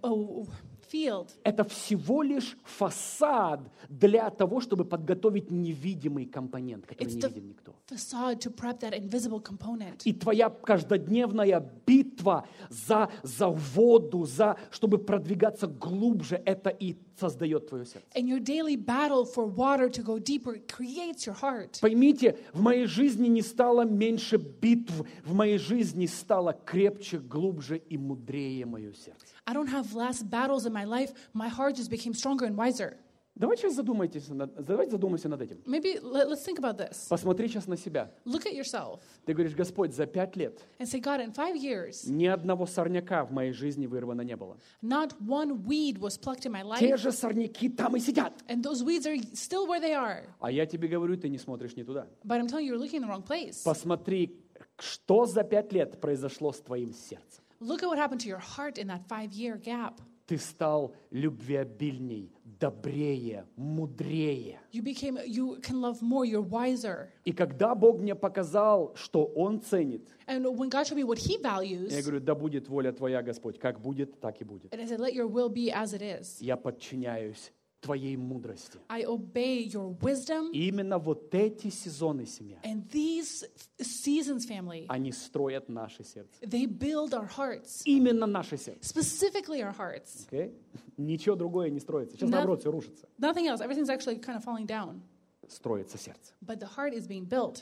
field это всего лишь фасад для того, чтобы подготовить невидимый компонент, который It's не the видит никто. facade to prep that invisible component. И твоя каждодневная битва за воду, чтобы продвигаться глубже, это и создает твое сердце. And your daily battle for water to go deeper creates your heart. Поймите, в моей жизни не стало меньше битв, в моей жизни стало крепче, глубже и мудрее мое сердце. I don't have less battles in my life. My heart just became stronger and wiser. Давайте задумаймся над этим. Maybe let's think about this. Посмотри сейчас на себя. Look at yourself Ты говоришь, Господь, за 5 лет and say, God, in 5 years, ни одного сорняка в моей жизни вырвано не было. not one weed was plucked in my Те life, же сорняки там и сидят. and those weeds are still where they are. А я тебе говорю, ты не смотришь не туда. But I'm telling you, you're looking in the wrong place. Посмотри, что за 5 лет произошло с твоим сердцем. Look at what happened to your heart in that 5-year gap. Ты стал любвеобильней, добрее, мудрее. You can love more, you're wiser. И когда Бог мне показал, что Он ценит, And when God showed me what He я values, говорю, да будет воля Твоя, Господь, как будет, так и будет. and I said, let your will be as it is. Я подчиняюсь Твоей мудрости. I obey your wisdom. И именно вот эти сезоны, семья, And these seasons, family, они строят наше сердце. they build our hearts, Именно наше сердце. specifically our hearts. Okay? Ничего другое не строится. Сейчас, наоборот, все рушится. Nothing else. Everything's actually kind of falling down. Строится сердце. But the heart is being built.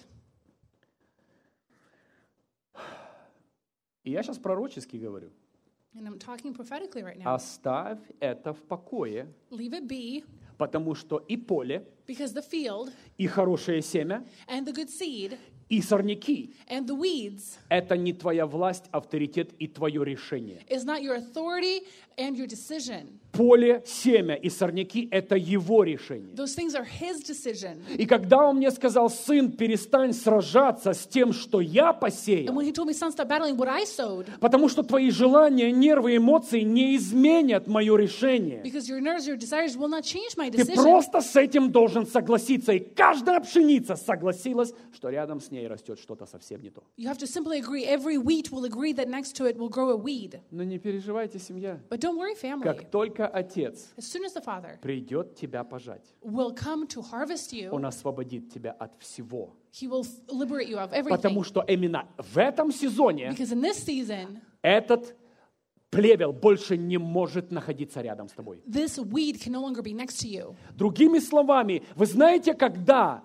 И я сейчас пророчески говорю. And I'm talking prophetically right now. Оставь это в покое, Leave it be, потому что и поле, because the field и хорошее семя, and the good seed и сорняки and the weeds — это не твоя власть, авторитет и твое решение. is not your authority and your decision. Поле, семя и сорняки — это его решение. Those things are His decision. И когда он мне сказал: сын, перестань сражаться с тем, что я And посеял, when He told me, son, stop battling what I sowed, потому что твои желания, нервы, эмоции не изменят мое решение. because your nerves, your desires will not change my Ты decision. просто с этим должен согласиться. И каждая пшеница согласилась, что рядом с ней растет что-то совсем не то. You have to simply agree. Every wheat will agree that next to it will grow a weed. Но не переживайте, семья. But don't worry, family. Как только Отец As soon as the Father придет тебя пожать, will come to harvest you, Он освободит тебя от всего. He will liberate you of everything. Потому что именно в этом сезоне Because in this season, этот плевел больше не может находиться рядом с тобой. this weed can no longer be next to you. Другими словами, вы знаете, когда,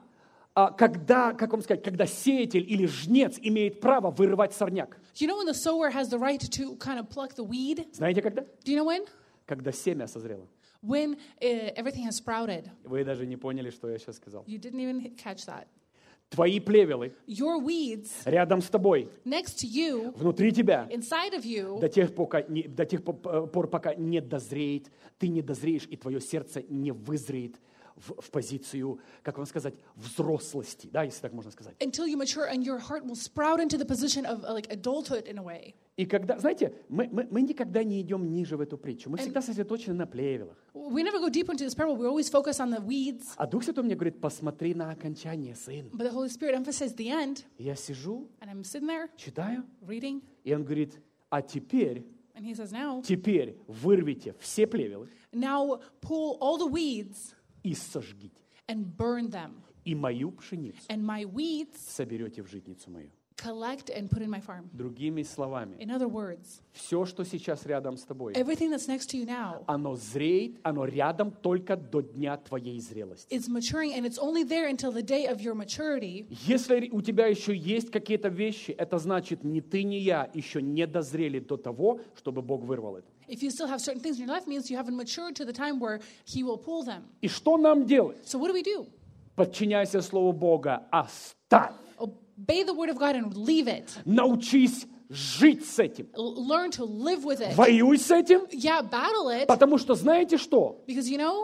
как вам сказать, когда сеятель или жнец имеет право вырывать сорняк? Do you know when the sower has the right to kind of pluck the weed? Знаете, когда? Do you know when? Когда семя созрело. When everything has sprouted. Вы даже не поняли, что я сейчас сказал. You didn't even catch that. Твои плевелы Your weeds рядом с тобой, next to you, внутри тебя, inside of you, до тех пор, пока не дозреет, ты не дозреешь, и твое сердце не вызреет в позицию, как вам сказать, взрослости, да, если так можно сказать. until you mature and your heart will sprout into the position of like adulthood in a way. И когда, знаете, мы никогда не идем ниже в эту притчу. Мы всегда сосредоточены на плевелах. We never go deep into this parable. We always focus on the weeds. А Дух Святой мне говорит: посмотри на окончание, сын. But the Holy Spirit emphasized the end. И я сижу, And I'm sitting there читаю, reading. и он говорит: а теперь And He says, now вырвите все плевелы pull all the weeds и сожгите. and burn them. И мою пшеницу And my weeds соберете в житницу мою. collect and put in my farm. Другими словами, In other words, все, что сейчас рядом с тобой, everything that's next to you now оно зреет, оно рядом только до дня твоей зрелости. is maturing, and it's only there until the day of your maturity. Если у тебя еще есть какие-то вещи, это значит, ни ты, ни я еще не дозрели до того, чтобы Бог вырвал это. If you still have certain things in your life, it means you haven't matured to the time where He will pull them. И что нам делать? So what do? Подчиняйся Слову Бога, оставь. Obey the word of God and leave it. Научись жить с этим. Learn to live with it. Воюй с этим, Yeah, battle it. потому что знаете что? Because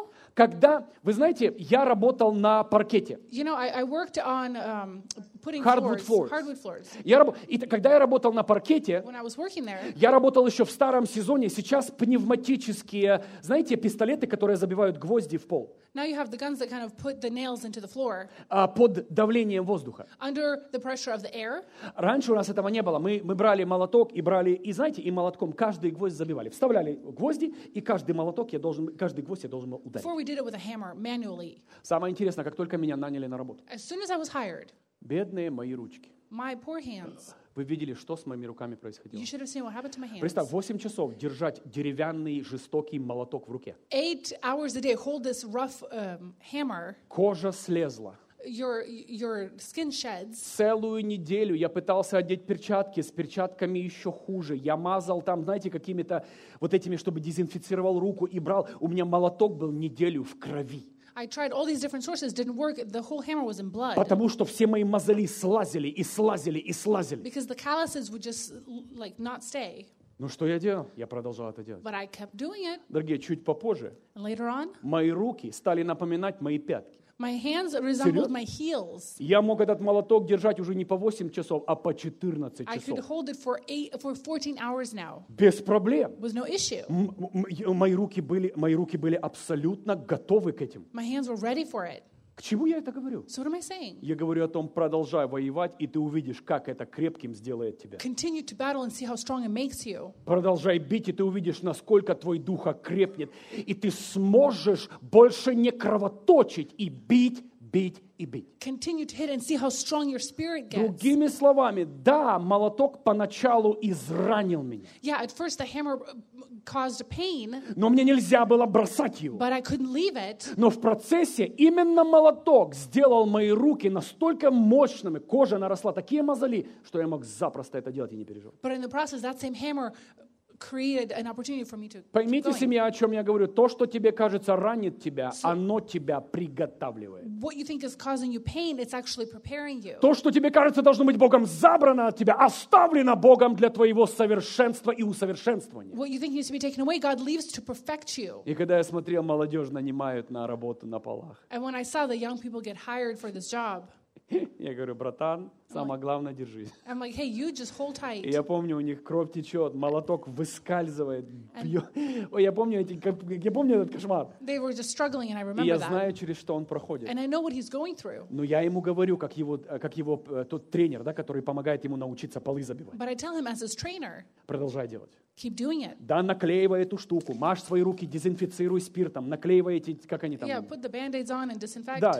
Когда, вы знаете, я работал на паркете. I worked on putting Hardwood floors. hardwood floors. И когда я работал на паркете, When I was working there, я работал еще в старом сезоне. Сейчас пневматические, знаете, пистолеты, которые забивают гвозди в пол now you have the guns that kind of put the nails into the floor под давлением воздуха. under the pressure of the air. Раньше у нас этого не было. Мы брали молоток и знаете, и молотком каждый гвоздь забивали. Вставляли гвозди, и каждый гвоздь я должен был ударить. Before we did it with a hammer manually. Самое интересное, как только меня наняли на работу. As soon as I was hired, Бедные мои ручки. my poor hands. Вы видели, что с моими руками происходило? You should have seen what happened to my hands. Представь, 8 часов держать деревянный жестокий молоток в руке. 8 hours a day, hold this rough hammer. Кожа слезла. Your skin sheds. Целую неделю я пытался одеть перчатки, с перчатками еще хуже. Я мазал там, знаете, какими-то вот этими, чтобы дезинфицировал руку и брал. У меня молоток был неделю в крови. I tried all these different sources, didn't work. The whole hammer was in blood. Потому что все мои мозоли слазили. Because the calluses would just like not stay. Ну что я делал? Я продолжал это делать. But I kept doing it. Дорогие, чуть попозже And later on, мои руки стали напоминать мои пятки. My hands resembled my heels. Я мог этот молоток держать уже не по 8 часов, а по 14 I could часов. hold it for 14 hours now. Без проблем. It was no issue. Мои руки были абсолютно готовы к этим. My hands were ready for it. К чему я это говорю? So what am I saying? Я говорю о том, продолжай воевать, и ты увидишь, как это крепким сделает тебя. Continue to battle and see how strong it makes you. Продолжай бить, и ты увидишь, насколько твой дух окрепнет. И ты сможешь больше не кровоточить и бить и бить. Continue to hit and see how strong your spirit gets. Другими словами, да, молоток поначалу изранил меня, Yeah, at first the hammer caused pain, но мне нельзя было бросать его. but I couldn't leave it. Но в процессе именно молоток сделал мои руки настолько мощными, кожа наросла, такие мозоли, что я мог запросто это делать и не переживать. But in the process, that same hammer created an opportunity for me to keep Поймите, going. семья, о чем я говорю. То, что тебе кажется ранит тебя, оно тебя приготавливает. What you think is causing you pain, it's actually preparing you. То, что тебе кажется должно быть Богом забрано от тебя, оставлено Богом для твоего совершенства и усовершенствования. What you think needs to be taken away, God leaves to perfect you. И когда я смотрел, молодежь нанимают на работу на полах, And when I saw the young people get hired for this job, я говорю, братан, самое главное, держись. I'm like, hey, you just hold И tight. я помню, у них кровь течет, молоток выскальзывает. Ой, я помню этот кошмар. They were just struggling, and I И я remember that. знаю, через что он проходит. And I know what he's going through. Но я ему говорю, как его тот тренер, да, который помогает ему научиться полы забивать. But I tell him as his trainer, Продолжай делать. keep doing it. Да, наклеивай эту штуку, мажь свои руки, дезинфицируй спиртом, наклеивай эти, как они там, Yeah, put the band-aids on and disinfect, да,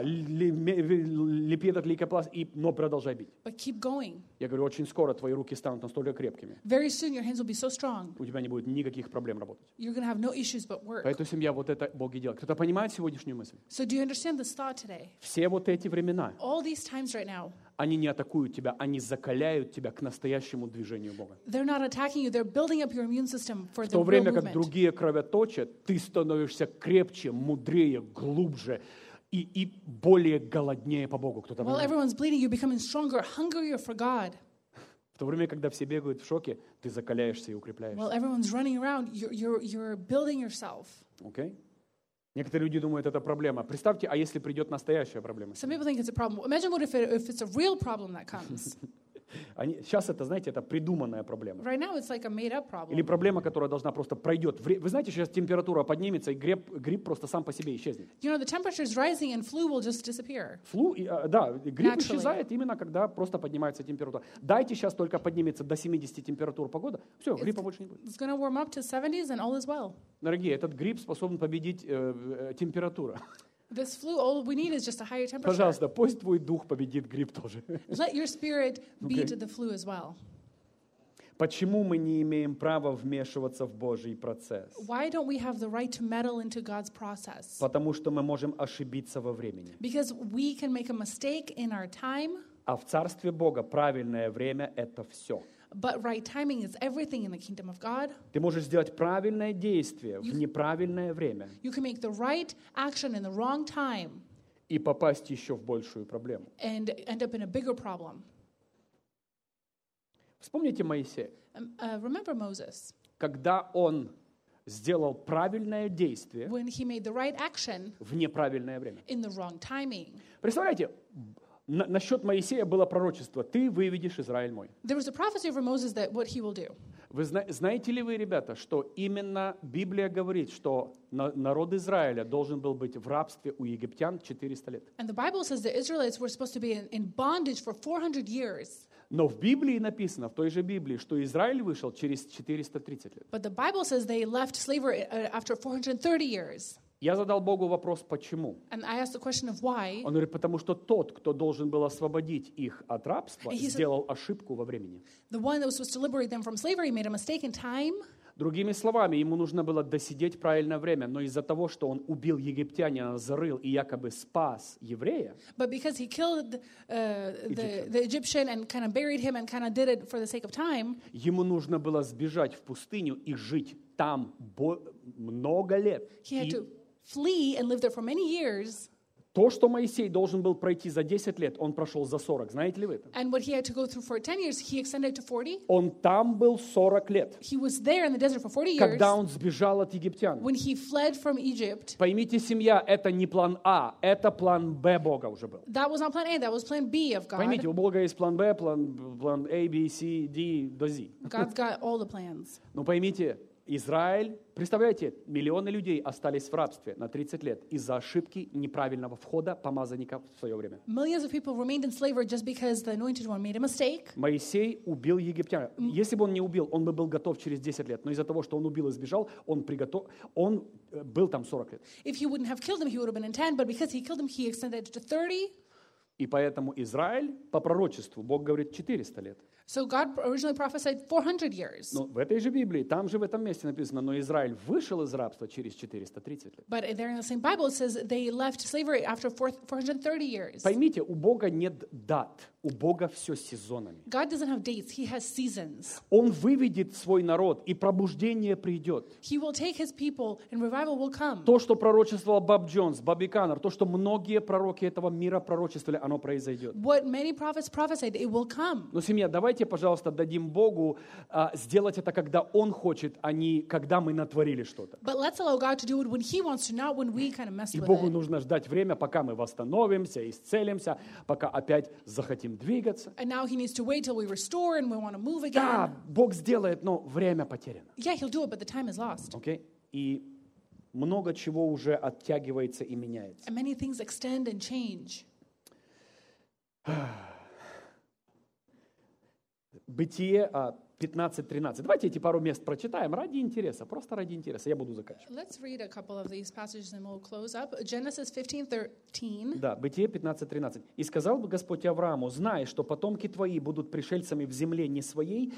лепи этот лейкопласт, но продолжай бить. but keep going. Я говорю, очень скоро твои руки станут настолько крепкими, Very soon your hands will be so strong, у тебя не будет никаких проблем работать. you're going to have no issues but work. Поэтому, семья, вот это Бог и делает. Кто-то понимает сегодняшнюю мысль? So do you understand this thought today? Все вот эти времена, All these times right now, они не атакуют тебя, они закаляют тебя к настоящему движению Бога. they're not attacking you, they're building up your immune system for В the то real время как movement. другие кровоточат, ты становишься крепче, мудрее, глубже и более голоднее по Богу. Кто-то While понимает? everyone's bleeding, you're becoming stronger, hungrier for God. В то время, когда все бегают в шоке, ты закаляешься и укрепляешься. While everyone's running around, you're building yourself. Окей? Некоторые люди думают, это проблема. Представьте, а если придет настоящая проблема? Some people think it's a problem. Imagine what if it's a real problem that comes. Сейчас это, знаете, это придуманная проблема. Right now, it's like a made-up Или problem. проблема, которая должна просто пройдет. Вы знаете, сейчас температура поднимется, и грипп просто сам по себе исчезнет. You know, the temperature is rising and flu will just disappear. Да, грипп Naturally. исчезает именно, когда просто поднимается температура. Дайте сейчас только поднимется до 70 температур погода, все, гриппа больше не будет. It's going to warm up to 70s and all is well. Дорогие, этот грипп способен победить температуру. This flu, all we need is just a higher temperature. Пожалуйста, пусть твой дух победит грипп тоже. Let your spirit beat Okay. the flu as well. Почему мы не имеем права вмешиваться в Божий процесс? Why don't we have the right to meddle into God's process? Потому что мы можем ошибиться во времени. Because we can make a mistake in our time, А в Царстве Бога правильное время – это все. but right timing is everything in the kingdom of God. Ты можешь сделать правильное действие в неправильное время You can make the right action in the wrong time и попасть еще в большую проблему. and end up in a bigger problem. Вспомните Моисея. Remember Moses, Когда он сделал правильное действие when he made the right action в неправильное время. in the wrong timing. Представляете, насчет Моисея было пророчество. Ты выведешь Израиль мой. There was a prophecy over Moses that what he will do. Вы знаете ли вы, ребята, что именно Библия говорит, что народ Израиля должен был быть в рабстве у египтян 400 лет. And the Bible says the Israelites were supposed to be in bondage for 400 years. Но в Библии написано, в той же Библии, что Израиль вышел через 430 лет. But the Bible says they left slavery after 430 years. Я задал Богу вопрос, почему? And I asked the question of why. Он говорит, потому что тот, кто должен был освободить их от рабства, He said- сделал ошибку во времени. The one that was supposed to liberate them from slavery made a mistake in time. Другими словами, ему нужно было досидеть правильное время, но из-за того, что он убил египтянина, зарыл и якобы спас еврея, But because he killed the Egyptian and kind of buried him and kind of did it for the sake of time, ему нужно было сбежать в пустыню и жить там много лет. he had И to flee and live there for many years. То, что Моисей должен был пройти за 10 лет, он прошел за 40. Знаете ли вы это? And what he had to go through for 10 years, he extended to 40. Он там был 40 лет, He was there in the desert for 40 years когда он сбежал от египтян. when he fled from Egypt. Поймите, семья, это не план А, это план Б Бога уже был. That was not plan A, that was plan B of God. Поймите, у Бога есть план Б, план A, B, C, D до Z. God's got all the plans. Но поймите, Израиль, представляете, миллионы людей остались в рабстве на 30 лет из-за ошибки неправильного входа помазанника в свое время. Millions of people remained in slavery just because the anointed one made a mistake. Моисей убил египтян. Если бы он не убил, он бы был готов через 10 лет. Но из-за того, что он убил и сбежал, он был там 40 лет. If he wouldn't have killed him, he would have been in 10, but because he killed him, he extended it to 30. И поэтому Израиль по пророчеству, Бог говорит, 400 лет. So God originally prophesied 400 years. Но в этой же Библии, там же в этом месте написано, но Израиль вышел из рабства через 430 лет. But there in the same Bible it says they left slavery after 430 years. Поймите, у Бога нет дат, у Бога все сезонами. God doesn't have dates, he has seasons. Он выведет свой народ, и пробуждение придет. He will take his people and revival will come. То, что пророчествовал Боб Джонс, Бобби Каннер, то, что многие пророки этого мира пророчествовали, оно произойдет. What many prophets prophesied, it will come. Но, семья, давайте, пожалуйста, дадим Богу сделать это, когда Он хочет, а не когда мы натворили что-то. But let's allow God to do it when he wants to, not when we kind of mess И with Богу it. нужно ждать время, пока мы восстановимся, исцелимся, пока опять захотим двигаться. And now he needs to wait till we restore and we want to move again. Да, Бог сделает, но время потеряно. Yeah, he'll do it, but the time is lost. Окей? И много чего уже оттягивается и меняется. And many things extend and change. Бытие 15:13. Давайте эти пару мест прочитаем ради интереса, просто ради интереса. Я буду заканчивать. Let's read a couple of these passages and we'll close up. Genesis 15:13. Да, Бытие 15:13. «И сказал бы Господь Аврааму, знай, что потомки твои будут пришельцами в земле не своей,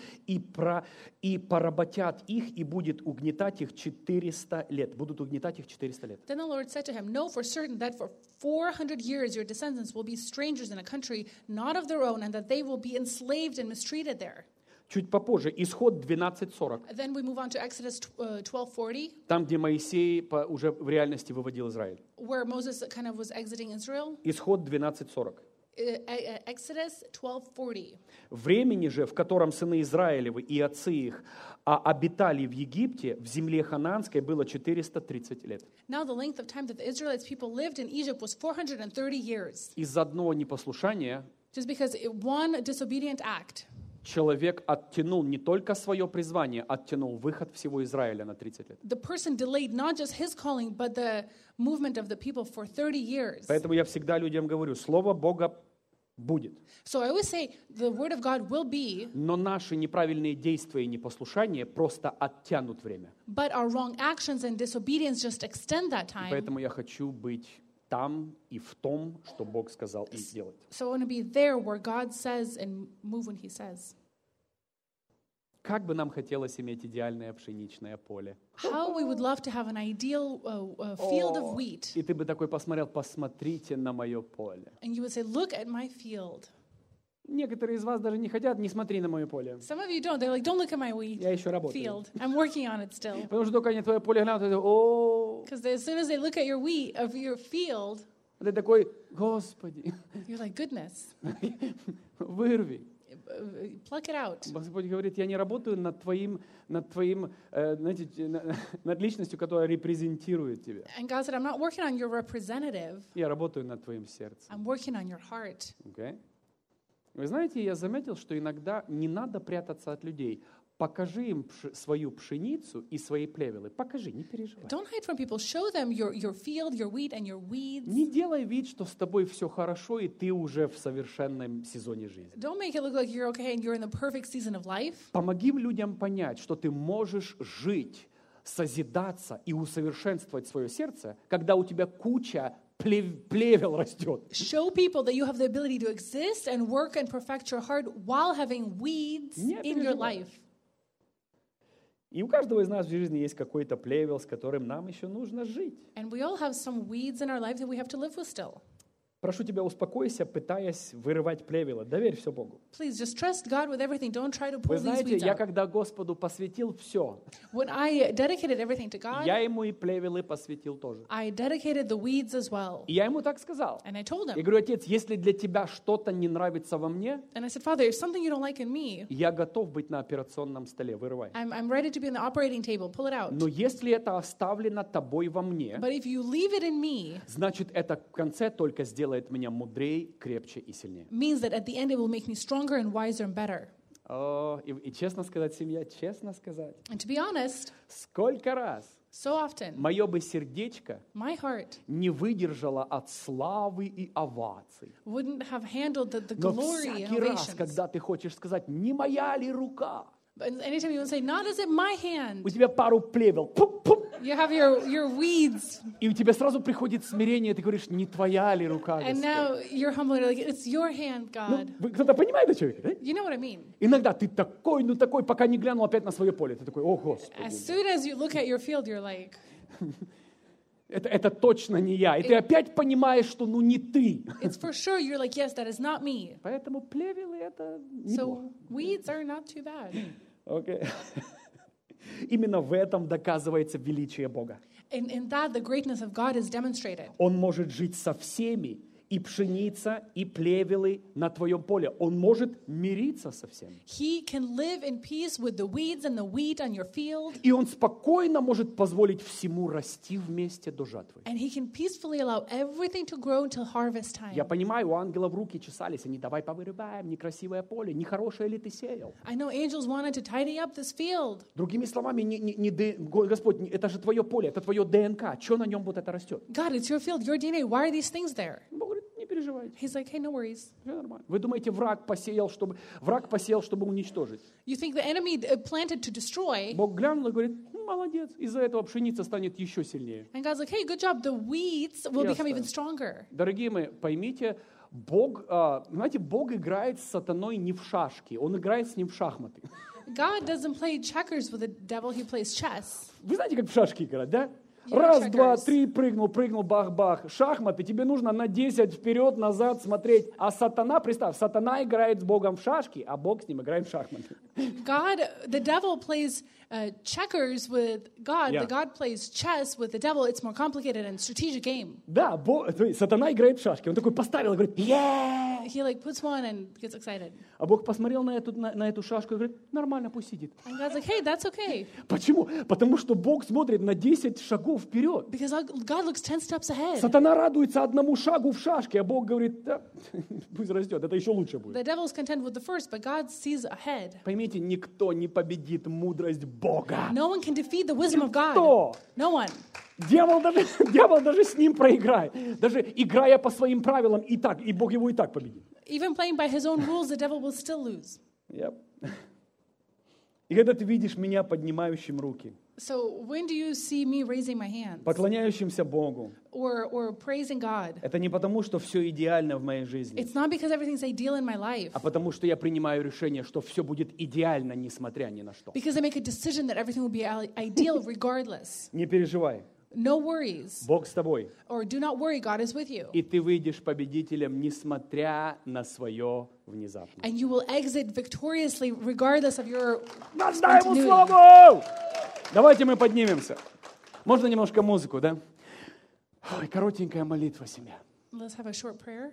и поработят их, и будет угнетать их 400 лет». Будут угнетать их 400 лет. Then the Lord said to him, Know for certain that for 400 years your descendants will be strangers in a country not of their own, and that they will be enslaved and mistreated there. Чуть попозже, Исход 12:40. Then we move on to Exodus 12:40, Там, где Моисей уже в реальности выводил Израиль. where Moses kind of was exiting Israel. Исход 12:40. Exodus 12:40. «Времени же, в котором сыны Израилевы и отцы их обитали в Египте, в земле ханаанской, было 430 лет». Now the length of time that the Israelites people lived in Egypt was 430 years. Из-за одного непослушания Just because one disobedient act, человек оттянул не только свое призвание, оттянул выход всего Израиля на 30 лет. the person delayed not just his calling, but the movement of the people for 30 years. Поэтому я всегда людям говорю, Слово Бога будет. So I always say the word of God will be, Но наши неправильные действия и непослушания просто оттянут время. but our wrong actions and disobedience just extend that time. Поэтому я хочу быть там и в том, что Бог сказал и делать. So I want to be there where God says and move when he says. Как бы нам хотелось иметь идеальное пшеничное поле. How we would love to have an ideal field of wheat. И ты бы такой посмотрел, посмотрите на мое поле. And you would say, look at my field. Некоторые из вас даже не хотят, не смотри на мое поле. Some of you don't. They're like, don't look at my wheat Я еще работаю. field. I'm working on it still. Потому что только они твое поле глянут, и ты, о, Because as soon as they look at your wheat, of your field, ты такой, Господи, you're like, goodness, вырви. pluck it out. Господь говорит, я не работаю над твоим, знаете, над личностью, которая репрезентирует тебя. And God said, I'm not working on your representative. Я работаю над твоим сердцем. I'm working on your heart. Okay? Вы знаете, я заметил, что иногда не надо прятаться от людей. Покажи им свою пшеницу и свои плевелы. Покажи, не переживай. Don't hide from people. Show them your field, your wheat, and your weeds. Не делай вид, что с тобой все хорошо, и ты уже в совершенном сезоне жизни. Don't make it look like you're okay and you're in the perfect season of life. Помоги людям понять, что ты можешь жить, созидаться и усовершенствовать свое сердце, когда у тебя куча плевел растет. Show people that you have the ability to exist and work and perfect your heart while having weeds in your life. И у каждого из нас в жизни есть какой-то плевел, с которым нам еще нужно жить. And we all have some weeds in our life that we have to live with still. Прошу тебя, успокойся, пытаясь вырывать плевела. Доверь все Богу. Please just trust God with everything. Don't try to pull Вы these знаете, weeds я out. когда Господу посвятил все, When I dedicated everything to God, я ему и плевелы посвятил тоже. I dedicated the weeds as well. И я ему так сказал. And I told Я him, говорю, Отец, если для тебя что-то не нравится во мне, and I said, Father, if something you don't like in me, я готов быть на операционном столе, вырывай. I'm ready to be on the operating table. Pull it out. Но если это оставлено тобой во мне, But if you leave it in me, значит, это в конце только сделает меня мудрее, крепче и сильнее. means that at the end it will make me stronger and wiser and better. И честно сказать, семья, честно сказать, And to be honest, сколько раз so often мое бы сердечко my heart не выдержало от славы и оваций. wouldn't have handled the Но glory and всякий раз, ovations. когда ты хочешь сказать, не моя ли рука, But anytime you would say, not is it my hand, у тебя пару плевел, пуп-пуп, you have your weeds, и у тебя сразу приходит смирение, ты говоришь, не твоя ли рука, and Господь? now you're humble, you're like, it's your hand, Ну, God. вы- кто-то понимает, о чем я говорю, да? You know what I mean? Иногда ты такой, ну такой, пока не глянул опять на свое поле. Ты такой, о, Господи. As soon as you look at your field, you're like, Это точно не я. И ты опять понимаешь, что ну не ты. it's for sure. You're like, yes, that is not me. Поэтому плевелы это неплохо. So weeds are not too bad. Окей. Именно в этом доказывается величие Бога. In that, the greatness of God is demonstrated. Он может жить со всеми, и пшеница, и плевелы на твоем поле. Он может мириться со всеми. He can live in peace with the weeds and the wheat on your field, И он спокойно может позволить всему расти вместе до жатвы. and he can peacefully allow everything to grow until harvest time. Я понимаю, у ангелов руки чесались, они давай повырываем, некрасивое поле, нехорошее ли ты сеял. I know angels wanted to tidy up this field. Другими словами, Господь, это же твое поле, это твое ДНК, что на нем вот это растет? God, it's your field, your DNA. Why are these things there? Бог говорит, не переживайте, He's like, hey, no worries. все нормально. Вы думаете, враг посеял, чтобы уничтожить? You think the enemy planted to destroy, Бог глянул и говорит, молодец, из-за этого пшеница станет еще сильнее. and God's like, hey, good job. The weeds will Yes, become even sir. stronger. Дорогие мои, поймите, Бог, знаете, Бог играет с сатаной не в шашки, Он играет с ним в шахматы. God doesn't play checkers with the devil, he plays chess. Вы знаете, как в шашки играть, да? You know Раз, checkers. два, три, прыгнул, бах-бах. Шахматы, тебе нужно на 10 вперед, назад смотреть. А сатана, представь, сатана играет с Богом в шашки, а Бог с ним играет в шахматы. God, the devil plays checkers with God. Yeah. The God plays chess with the devil. It's more complicated and strategic game. Да, то есть сатана играет в шашки. Он такой поставил и говорит, yeah! He like puts one and gets excited. А Бог посмотрел на эту шашку и говорит, нормально, пусть сидит. And God's like, hey, that's okay. Почему? Потому что Бог смотрит на 10 шагов вперед. Because God looks 10 steps ahead. Сатана радуется одному шагу в шашке, а Бог говорит, да, пусть растет, это еще лучше будет. The devil's content with the first, but God sees ahead. Поймите, никто не победит мудрость Бога. No one can defeat the wisdom of God. Никто. No one. Дьявол даже с ним проиграет. Даже играя по своим правилам, и Бог его и так победит. Even playing by his own rules, the devil will still lose. Yep. И когда ты видишь меня поднимающим руки, So when do you see me raising my hands поклоняющимся Богу, or praising God? это не потому, что все идеально в моей жизни, It's not because everything's ideal in my life. а потому, что я принимаю решение, что все будет идеально, несмотря ни на что. Because I make a decision that everything will be ideal regardless. Не переживай, No worries. Бог с тобой. Or do not worry, God is with you. И ты выйдешь победителем, несмотря на свое внезапно. And you will exit victoriously regardless of your Воздай ему spontaneity. славу! Давайте мы поднимемся. Можно немножко музыку, да? Ой, коротенькая молитва, семья. Let's have a short prayer.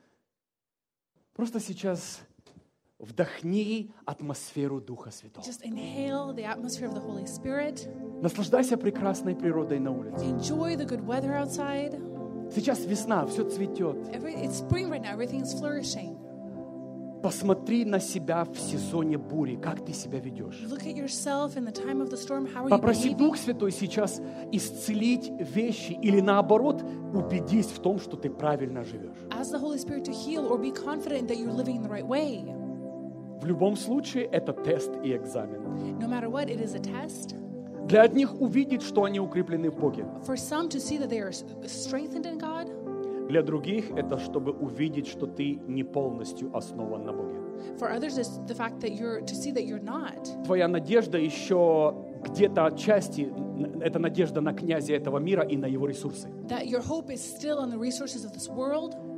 Просто сейчас вдохни атмосферу Духа Святого. Just inhale the atmosphere of the Holy Spirit. Наслаждайся прекрасной природой на улице. Enjoy the good weather outside. Сейчас весна, все цветет. It's spring right now. Everything is flourishing. Посмотри на себя в сезоне бури, как ты себя ведешь. Look at yourself in the time of the storm. How are you Попроси behaving? Дух Святой сейчас исцелить вещи или наоборот, убедись в том, что ты правильно живешь. Ask the Holy Spirit to heal or be confident that you're living in the right way. В любом случае, это тест и экзамен. No matter what, it is a test. Для одних увидеть, что они укреплены в Боге. For some to see that they are strengthened in God. Для других это чтобы увидеть, что ты не полностью основан на Боге. For others, it's the fact that to see that you're not. Твоя надежда еще где-то отчасти, это надежда на князя этого мира и на его ресурсы. That your hope is still on the resources of this world.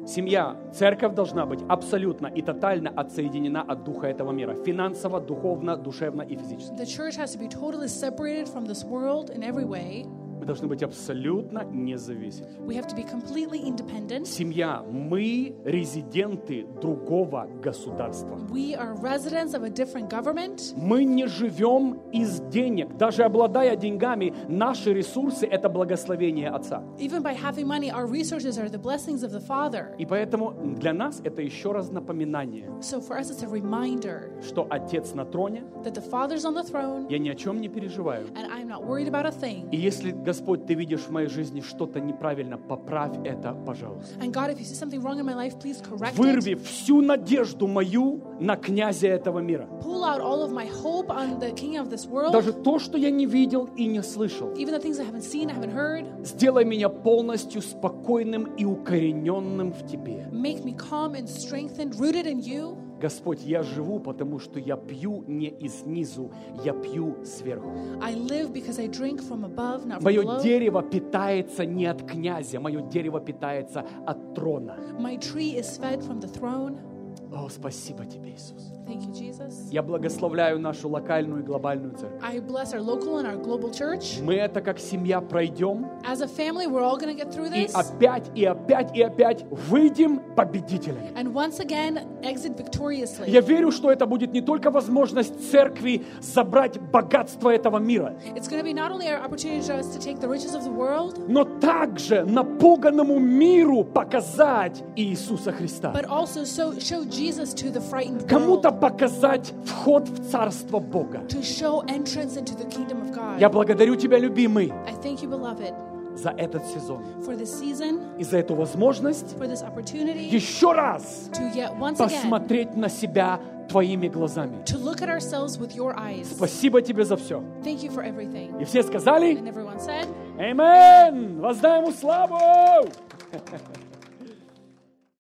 Семья, церковь должна быть абсолютно и тотально отсоединена от духа этого мира. Финансово, духовно, душевно и физически. The church has to be totally separated from this world in every way. Мы должны быть абсолютно независимы. We have to be completely independent. Семья, мы резиденты другого государства. We are residents of a different government. Мы не живем из денег. Даже обладая деньгами, наши ресурсы – это благословение Отца. Even by having money, our resources are the blessings of the Father. И поэтому для нас это еще раз напоминание, So for us, it's a reminder что Отец на троне, that the Father's on the throne, я ни о чем не переживаю. and I'm not worried about a thing. И если, Господь, Ты видишь в моей жизни что-то неправильно, поправь это, пожалуйста. And God, if you see something wrong in my life, please correct it. Вырви всю надежду мою на князя этого мира. Pull out all of my hope on the king of this world. Даже то, что я не видел и не слышал. Even the things I haven't seen, I haven't heard. Сделай меня полностью спокойным и укорененным в Тебе. Make me calm and strengthened, rooted in you. Господь, я живу, потому что я пью не из снизу, я пью сверху. I live because I drink from above, not from Мое below. дерево питается не от князя, мое дерево питается от трона. My tree is fed from the throne. О, спасибо Тебе, Иисус. Thank you, Jesus. Я благословляю нашу локальную и глобальную церковь. I bless our local and our global church. Мы это как семья пройдем, As a family, we're all going to get through и this. опять, и опять, и опять выйдем победителями. And once again, exit victoriously. Я верю, что это будет не только возможность церкви забрать богатство этого мира, It's going to be not only our opportunity for us to take the riches of the world, но также напуганному миру показать Иисуса Христа. but also show Jesus to the frightened Кому-то world. показать вход в Царство Бога. To show entrance into the kingdom of God. Я благодарю Тебя, любимый, I thank you, beloved, за этот сезон for this season, и за эту возможность for this opportunity еще раз to yet once again посмотреть на себя Твоими глазами. to look at ourselves with your eyes. Спасибо Тебе за все. Thank you for everything. И все сказали: And everyone said, Аминь! Воздай Ему славу!